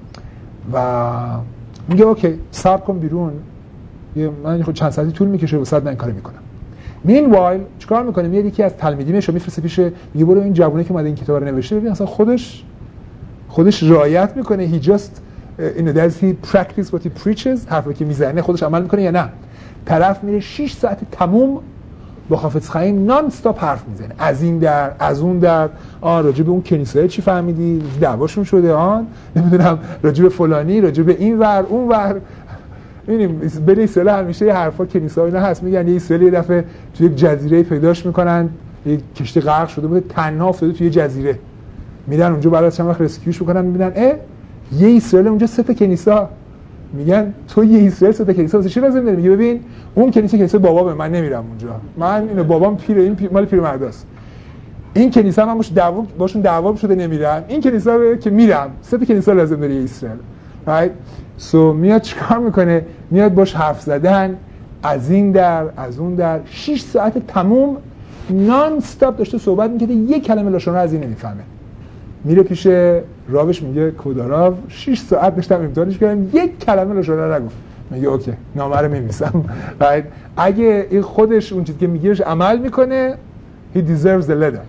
و میگه اوکی صبر کن بیرون، من خود چند ساعتی طول میکشه و صد من این کارو میکنم. مینوایل چیکار میکنه؟ میاد یکی از تلمیذینش رو میفرسته پیش، میگه برو این جوونه که اومده این کتاب رو نوشته ببین اصلا خودش خودش رعایت میکنه، he just you know does he practice what he preaches، حرفی که میزنه خودش عمل میکنه یا نه. طرف میره شش ساعت تموم با حافظ خیم نان استاپ حرف میزنه، از این در از اون در، آ راجع به اون کنیسه چی فهمیدی، دعواشون شده، آن نمیدونم راجع به فلانی، راجع به این ور اون ور. ببینیم بین اسرائیل همیشه یه حرفا کنیسه‌ها اینا هست، میگن یه اسرائیلی یه دفعه توی یک جزیره پیداش میکنن، یک کشتی غرق شده بوده، تنها افتاده توی جزیره، میرن اونجا برای چند وقت رسکیوش میکنن، میبینن اه یه اسرائیل اونجا سه تا کنیسه، میگن تو یه اسرائیل سه تا کنیسه واسه چی لازم داری؟ میگه ببین اون کنیسه کنیسه بابام، من نمیرم اونجا، من اینو بابام پیره، این پیر مال پیرمرداست، این کنیسه من باش دعوا باشون دعوا شده نمیرم، این کنیسه که میرم، سه تا کنیسه لازم داری یه اسرائیل. right سو so, میاد چیکار میکنه؟ میاد باش حرف زدن از این در از اون در، شش ساعت تموم نان استاپ داشته صحبت میکنه، یک کلمه لاشون رو از این نمیفهمه. میره پیش راوش میگه کوداراو شش ساعت داشتم امتحانش کردم یک کلمه لاشون رو نگفت. میگه اوکی نامه رو میمیسم. right اگه این خودش اون چیزی که میگیرش عمل میکنه he deserves the letter.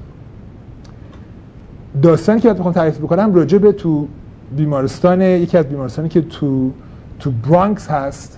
داستانی که بخوام تعریف بکنم راجع به تو بیمارستان، یکی از بیمارستانی که تو تو برانکس هست،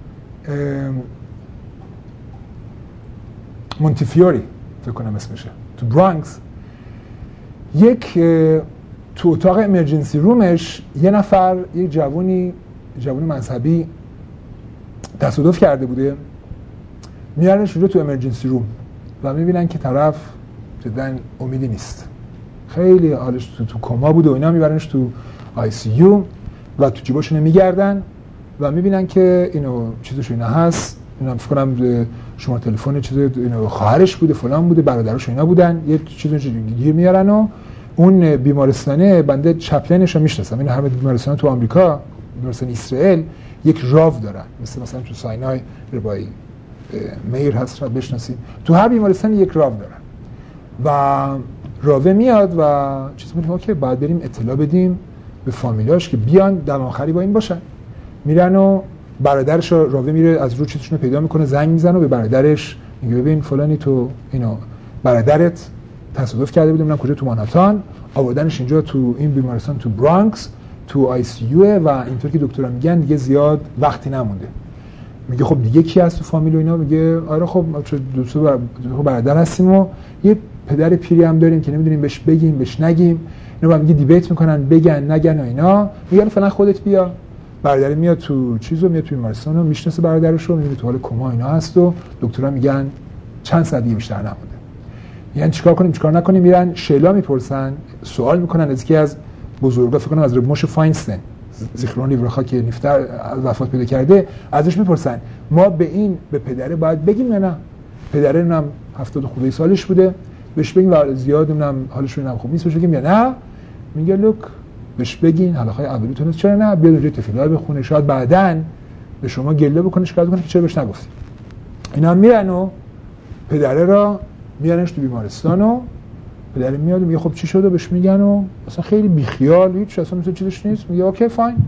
مونتیفیوری فکر کنم اسمشه، تو برانکس، یک تو اتاق امرجنسی رومش یه نفر، یک جوونی جوون مذهبی تصادف کرده بوده، میارنش اونجا تو امرجنسی روم و میبینن که طرف جدا امیدی نیست، خیلی حالش تو, تو کما بوده و اینا، میبرنش تو آی سی یو و تو جیباشون میگردن و میبینن که اینو چیزش اینا هست، اینا فکر کنم شماره تلفن چیز اینو خواهرش بوده، فلان بوده، برادرش اینا بودن، یه چیزی گیر میارن و اون بیمارستانه، بنده چپلینش رو میشناسم، این همه بیمارستان تو آمریکا، بیمارستان اسرائیل یک راو دارن، مثل مثلا تو ساینای ربایی میر هست شاید بشناسید، تو هر بیمارستان یک راو دارن و راوه میاد و چیز میگه که بعد بریم اطلاع بدیم به فامیلاش که بیان دم آخری با این باشن. میرن و برادرش راوه میره از رو چیزشون رو پیدا میکنه، زنگ میزنه و به برادرش میگه ببین فلانی تو اینو برادرت تصادف کرده بود نمیدونم کجا تو مانهاتان، آوردنش اینجا تو این بیمارستان تو برانکس تو آی سی یو و اینطور که دکترا میگن دیگه زیاد وقتی نمونده. میگه خب دیگه کی هست تو فامیل و اینا؟ میگه آره خب دوست برادر هستیم و یه پدر پیری هم داریم که نمیدونیم بهش بگیم بهش نگیم. اینا با هم دیگه دیبیت میکنن بگن نگن و اینا. میگن فلان خودت بیا. برادر میاد تو چیزو میاد تو بیمارستان و میشناسه برادرشو، میبینه تو حال کما اینا هست و دکترا میگن چند ساعت دیگه بیشتر نمونده. میگن چیکار کنیم چیکار نکنیم؟ میرن شیلا میپرسن، سوال میکنن از یکی از بزرگا، فکر کنم از رب موشه فاینستن ذکرون لیورخا که نفطر وفات پیدا کرده، ازش میپرسن ما به این به پدره باید بگیم یا نه؟ پدره هم هفتاد خورده سالش بوده، بهش بگین و زیاد نمیدونم حالش رو خوب نیست بهش بگیم یا نه؟ میگه لوک بهش بگین حلقه‌های اولیتون چرا نه بیاد اونجا تفیلای بخونه، شاید بعداً به شما گله بکنه شکایت کنه که چرا بهش نگفتی. اینا میرن و پدره را میارنش تو بیمارستان و پدر میاد میگه خب چی شده، بهش میگن و اصلا خیلی بیخیال هیچ اصلا مثل چیزش نیست، میگه اوکی فاین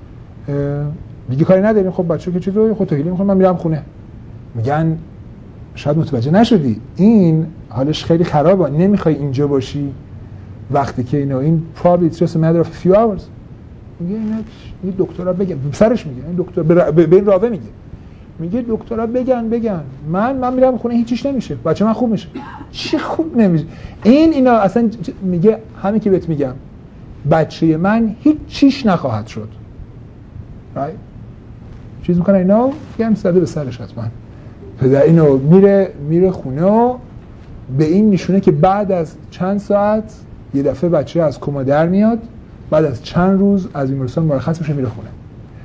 دیگه کاری نداریم، خب بچه که چیزو خود تحلیل میکنه من میرم خونه. میگن شاید متوجه نشدی این حالش خیلی خرابه، نمیخوای اینجا باشی وقتی که اینا این probably it's just a matter of a few hours. میگه اینا این دکترا بگن سرش میگه این دکتر به این راوه میگه میگه دکترا بگن بگن من من میرم خونه هیچیش نمیشه، بچه من خوب میشه. چی خوب نمیشه؟ این اینا اصلا میگه همین که بهت میگم بچه من هیچ چیش نخواهد شد. right چیز میکنه اینا میگم زده به سرش حتما. پدر اینو میره میره خونه و به این نشونه که بعد از چند ساعت یه دفعه بچه از کما در میاد، بعد از چند روز از بیمارستان مرخص میشه میره خونه.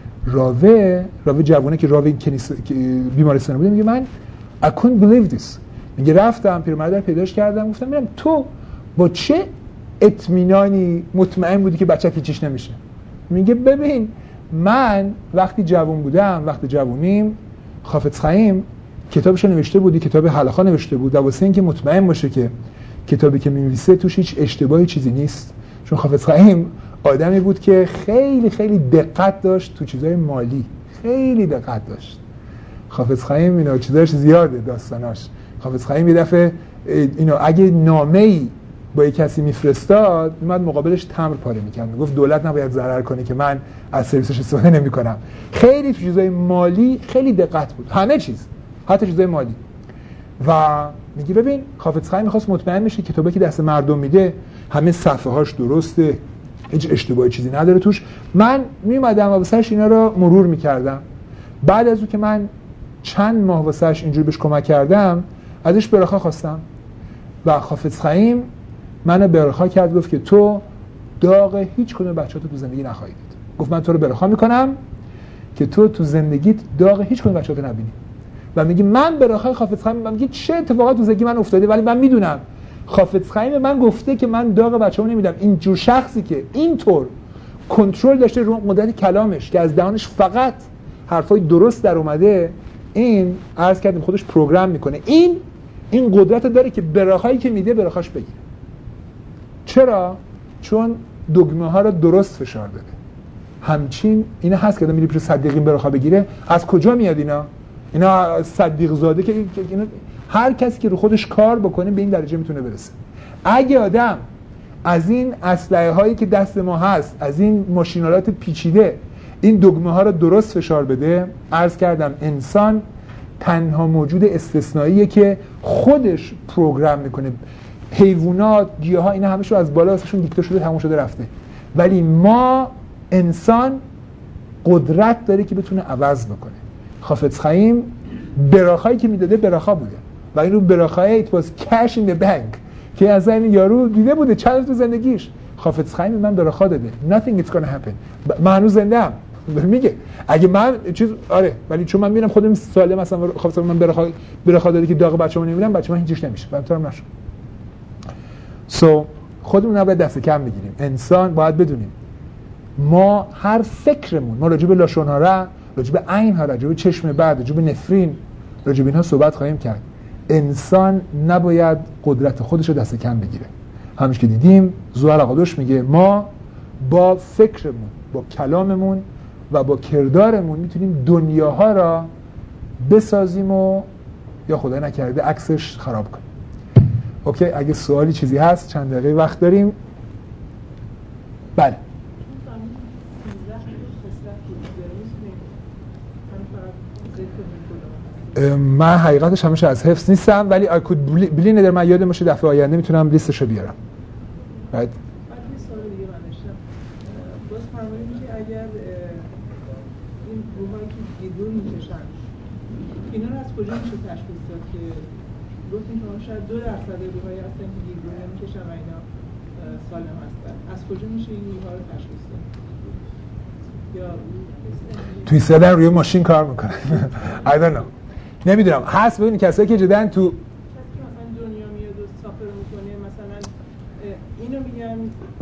راوه راوه جوونه که راوه کنیس بیمارستان بوده میگه من I couldn't believe this. میگه رفتم پیرمرد رو پیداش کردم گفتم میرم تو با چه اطمینانی مطمئن بودی که بچه‌ت هیچیش نمیشه؟ میگه ببین من وقتی جوون بودم وقتی جوونیم خافت خیم کتابش نوشته بودی، کتاب حلقا نوشته بود و واسه اینکه مطمئن باشه که کتابی که می‌نویسه توش هیچ اشتباهی چیزی نیست، چون خافت خیم آدمی بود که خیلی خیلی دقت داشت تو چیزای مالی، خیلی دقت داشت. خافت خیم اینا چیزاش زیاده داستاناش. خافت خیم یه دفعه اینا اگه نامه‌ای با یک کسی میفرستاد میاد مقابلش تمر پاره می‌کرد، میگفت دولت نباید ضرر کنه که من از سرویسش استفاده نمی‌کنم. خیلی تو چیزای مالی خیلی دقت بود، همه چیز حتی چیزای مالی. و میگی ببین خافت خیم می‌خواست مطمئن بشه کتابی که دست مردم میده همه صفحه‌هاش درسته، هیچ اشتباهی چیزی نداره توش. من میومدم و واسش اینا رو مرور میکردم. بعد از اون که من چند ماه واسش اینجوری بهش کمک کردم ازش برخا خواستم و خافت خیم منو برخا کرد، گفت که تو داغ هیچ کدوم بچه‌تو تو زندگی نخواهی دید. گفت من تو رو برخا میکنم که تو تو زندگیت داغ هیچ کدوم بچه‌تو نبینی. و میگه من برخای خافت خیم من میگه چه اتفاقات تو زندگی من افتاده ولی من میدونم خافت خیم من گفته که من داغ بچه‌مو نمیدم. این جور شخصی که اینطور کنترل داشته رو قدرت کلامش که از دهانش فقط حرفای درست در اومده، این عرض کردیم خودش پروگرام میکنه. این این قدرت داره که براخایی که میده براخاش بگیره. چرا؟ چون دگمه ها رو درست فشار داده. همچین اینا هست که آدم میره پیش صدیقین براخا بگیره. از کجا میاد اینا؟ اینا صدیق زاده که اینا هر کسی که رو خودش کار بکنه به این درجه میتونه برسه. اگه آدم از این اسلحه هایی که دست ما هست، از این ماشینالات پیچیده این دگمه ها رو درست فشار بده، عرض کردم انسان تنها موجود استثنائیه که خودش پروگرام میکنه. حیوانات، گیاها اینا همشو از بالا واسهشون دیکته شده تموم شده رفته، ولی ما انسان قدرت داره که بتونه عوض بکنه. خافت خیم براخایی که میداده براخا بوده و این رو براخای it was cash in the bank که از این یارو دیده بوده چند تو زندگیش. خافت خیم من براخا داده nothing it's gonna happen. من هنوز زنده ام میگه اگه من چیز آره ولی چون من میرم خودم سالم مثلا خافت من براخا براخا داده که داغ بچه‌مو نمیبینم بچه من هیچیش نمیشه بنترم نشه. سو so, خودمون نباید دست کم بگیریم. انسان باید بدونیم ما هر فکرمون، ما راجع به لاشون‌ها، راجع به عین‌ها، راجع به چشم بد، راجع به نفرین، راجع به اینها صحبت خواهیم کرد. انسان نباید قدرت خودش رو دست کم بگیره. همش که دیدیم زوال قدوش میگه ما با فکرمون، با کلاممون و با کردارمون میتونیم دنیاها را بسازیم و یا خدای نکرده عکسش خراب کنیم. اوکی، اگه سوالی چیزی هست چند دقیقه وقت داریم. بله من حقیقتش همیشه از حفظ نیستم ولی I could بلی ندر من یادم باشه دفعه آینده میتونم لیستشو بیارم. بعد بعد یه سوال دیگه من داشتم. باز فرمایید که اگر این روحایی که گیدون میکشن اینا رو از کجا میشه تشخیص داد که گفتیم شما شاید دو درصد روحایی هستن که گیدون نمیکشن و اینا سالم هستن، از کجا میشه این روحا رو تشخیص داد؟ یا توی سدن روی ماشین کار میکنن I don't know نمیدونم. هست ببینید کسایی که جدن تو مثلا دنیا میاد و سافر میکنه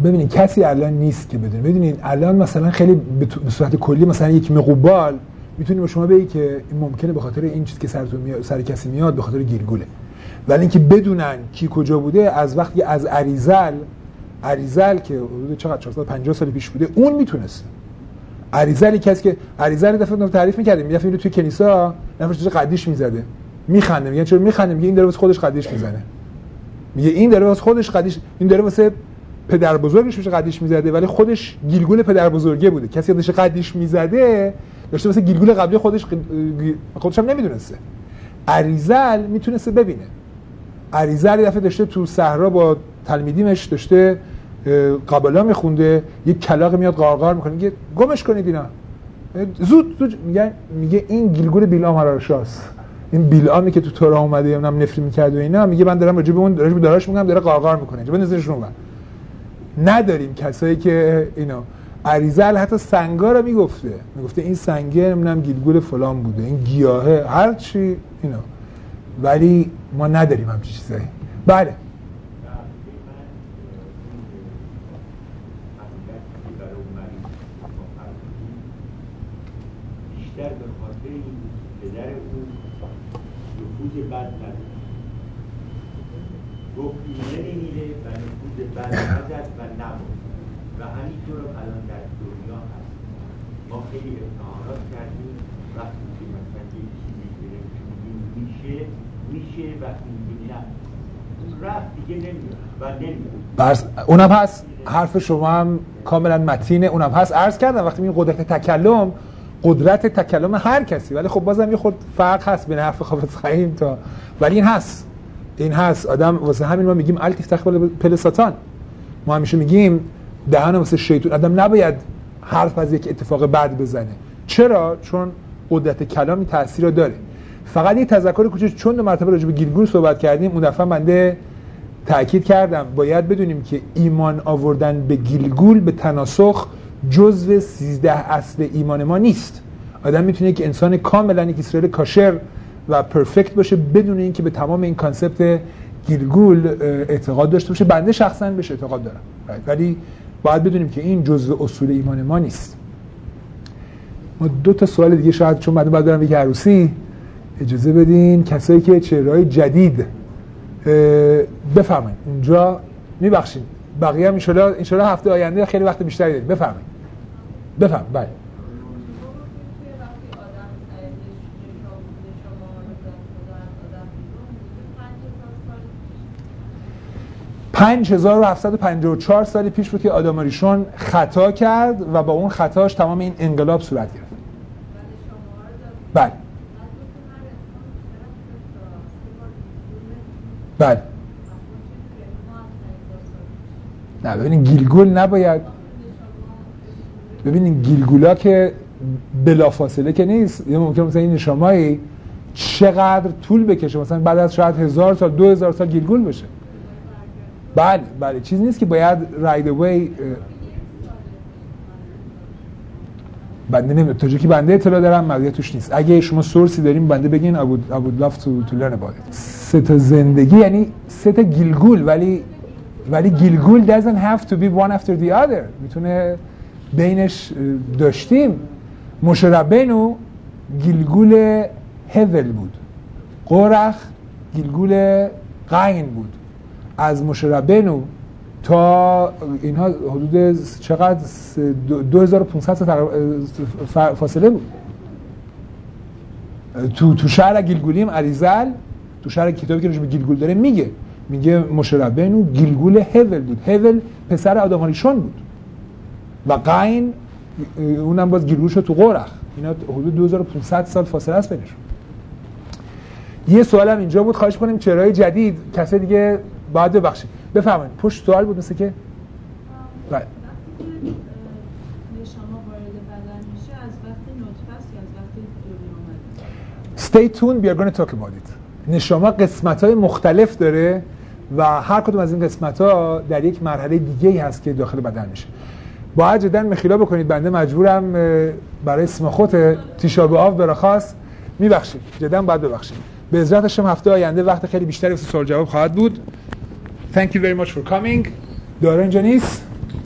ببینید کسی الان نیست که بدونه. ببینید الان مثلا خیلی به صورت کلی مثلا یک مقوبال میتونی به شما بگی که این ممکنه به خاطر این چیزی که سرتون میاد سر کسی میاد به خاطر گیلگوله، ولی اینکه بدونن کی کجا بوده از وقتی از اریزل اریزل که حدود چقدر چهارصد و پنجاه سال پیش بوده اون میتونست. اریزل کسی که اریزل دفعه تعریف می‌کردیم می‌رفت توی کنیسا نفرش توی قدیش میزده میخنده میگن چرا میخنده میگه این داره واسه خودش قدیش میزنه، میگه این داره واسه خودش قدیش این داره واسه پدر بزرگش میشه قدیش میزده ولی خودش گیلگول پدر بزرگه بوده. کسی داشته قدیش میزده داشته واسه گیلگول قبلی خودش خودش هم نمیدونسته. اریزل میتونسته ببینه. اریزل دفعه داشته تو صحرا با تلمیدیمش داشته قبلا میخونده یک کلاغ میاد قارقار میکنه میگه گمش کنید اینا زود زود میگه میگه این گیلگول بیلام هرارشاست، این بیلامی که تو تورا اومده اونم نفری میکرد و اینا میگه من دارم راجع به اون راجع به داراش میگم داره قارقار میکنه به نظرشون اون نداریم کسایی که اینا. اریزل حتی سنگا رو میگفته میگفته این سنگه نمیدونم گیلگول فلان بوده این گیاهه هر چی اینا، ولی ما نداریم همچین چیزایی. بله بیشتر به خاطر این پدر اون نفوذ بد نداره گفت این نمیره و نفوذ بد نزد و نمون و همینطور الان در دنیا هست. ما خیلی امتحانات کردیم وقتی که مثلا یک چیزی گرفتیم میشه میشه وقتی میگیم نه اون رفت دیگه نمیاد و نمیاد. اونم هست حرف شما هم کاملا متینه اونم هست. عرض کردم وقتی میگیم قدرت تکلم قدرت تکلم هر کسی ولی خب بازم یه خود فرق هست بین حرف حافظ خیم تا ولی این هست این هست آدم واسه همین ما میگیم التیف تقبل پل ساتان. ما همیشه میگیم دهن واسه شیطان آدم نباید حرف از یک اتفاق بد بزنه. چرا؟ چون قدرت کلامی تأثیر رو داره. فقط یه تذکر کوچیک چون دو مرتبه راجع به گیلگول صحبت کردیم اون دفعه بنده تأکید کردم باید بدونیم که ایمان آوردن به گیلگول به تناسخ جزء سیزده اصل ایمان ما نیست. آدم میتونه یک انسان کاملا یک اسرائیل کاشر و پرفکت باشه بدون اینکه به تمام این کانسپت گیلگول اعتقاد داشته باشه. بنده شخصا بهش اعتقاد دارم ولی باید بدونیم که این جزء اصول ایمان ما نیست. ما دو تا سوال دیگه شاید چون بعد بعد دارم یک عروسی اجازه بدین کسایی که چهره‌های جدید بفهمن اونجا میبخشین بقیه هم انشالله انشالله هفته آینده خیلی وقت بیشتری داریم. بفرمایید بفرم. بله پنج هزار و هفتصد و پنجاه و چهار سال پیش بود که آدم اریشون خطا کرد و با اون خطاش تمام این انقلاب صورت گرفت. بله بله نه ببینین گیلگول نباید ببینین گیلگولا که بلافاصله که نیست. یه ممکن مثلا این نشامایی چقدر طول بکشه مثلا بعد از شاید هزار سال دو هزار سال گیلگول بشه. بله بله چیز نیست که باید راید اوی بنده نمیدونم تا جایی که بنده اطلاع دارم مدیه توش نیست. اگه شما سورسی داریم بنده بگین I would, I would love to, to learn about it. سه تا زندگی یعنی سه تا گیلگول ولی ولی گیلگول doesn't have to be one after the other. میتونه بینش داشتیم. موشه ربینو گیلگول هول بود، قرخ گیلگول قین بود. از موشه ربینو تا اینها حدود چقدر دو هزار و پانصد سال فاصله بود. تو تو شهر گیلگولیم اریزل تو شهر کتابی که راجع به گیلگول داره میگه میگه موشه ربینو گیلگول هول بود. هول پسر آدم اریشون بود و قین اونم باز گیلگول شد تو قرخ. اینا حدود دو هزار و پانصد سال فاصله است بینشون. یه سوالم اینجا بود خواهش کنیم چهره‌های جدید کسی دیگه باید ببخشید بفرمایید. پشت سوال بود مثل که بله نشما وارد بدن میشه از وقتی نطفه است یا از وقتی دنیا اومده؟ Stay tuned we are going to talk about it. نشما قسمت‌های مختلف داره و هر کدوم از این قسمت‌ها در یک مرحله دیگه‌ای هست که داخل بدن میشه. باید جدا مخیلا بکنید بنده مجبورم برای اسم خود تیشا به آب برخواست میبخشید جدا باید ببخشید. به عزت هم هفته آینده وقت خیلی بیشتری واسه سوال جواب خواهد بود. Thank you very much for coming. داره اینجا نیست؟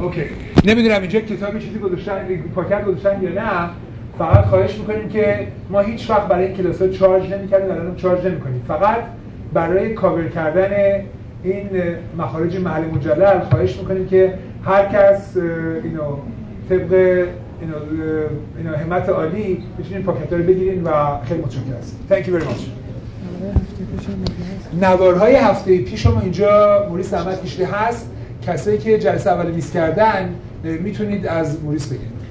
اوکی. نمیدونم اینجا کتابی چیزی گذاشتن پاکت گذاشتن یا نه. فقط خواهش میکنیم که ما هیچ وقت برای این کلاس‌ها چارج نمی‌کردیم، الانم چارج نمی‌کنیم. فقط برای کاور کردن این مخارج محل مجلل خواهش میکنیم که هر کس اینو طبق اینو اینو همت عالی بتونین پاکت‌ها رو بگیرین و خیلی متشکرم هستم. Thank you very much. نوارهای هفته پیش ما اینجا موریس احمد کشیده هست. کسایی که جلسه اول میس کردن میتونید از موریس بگیرید.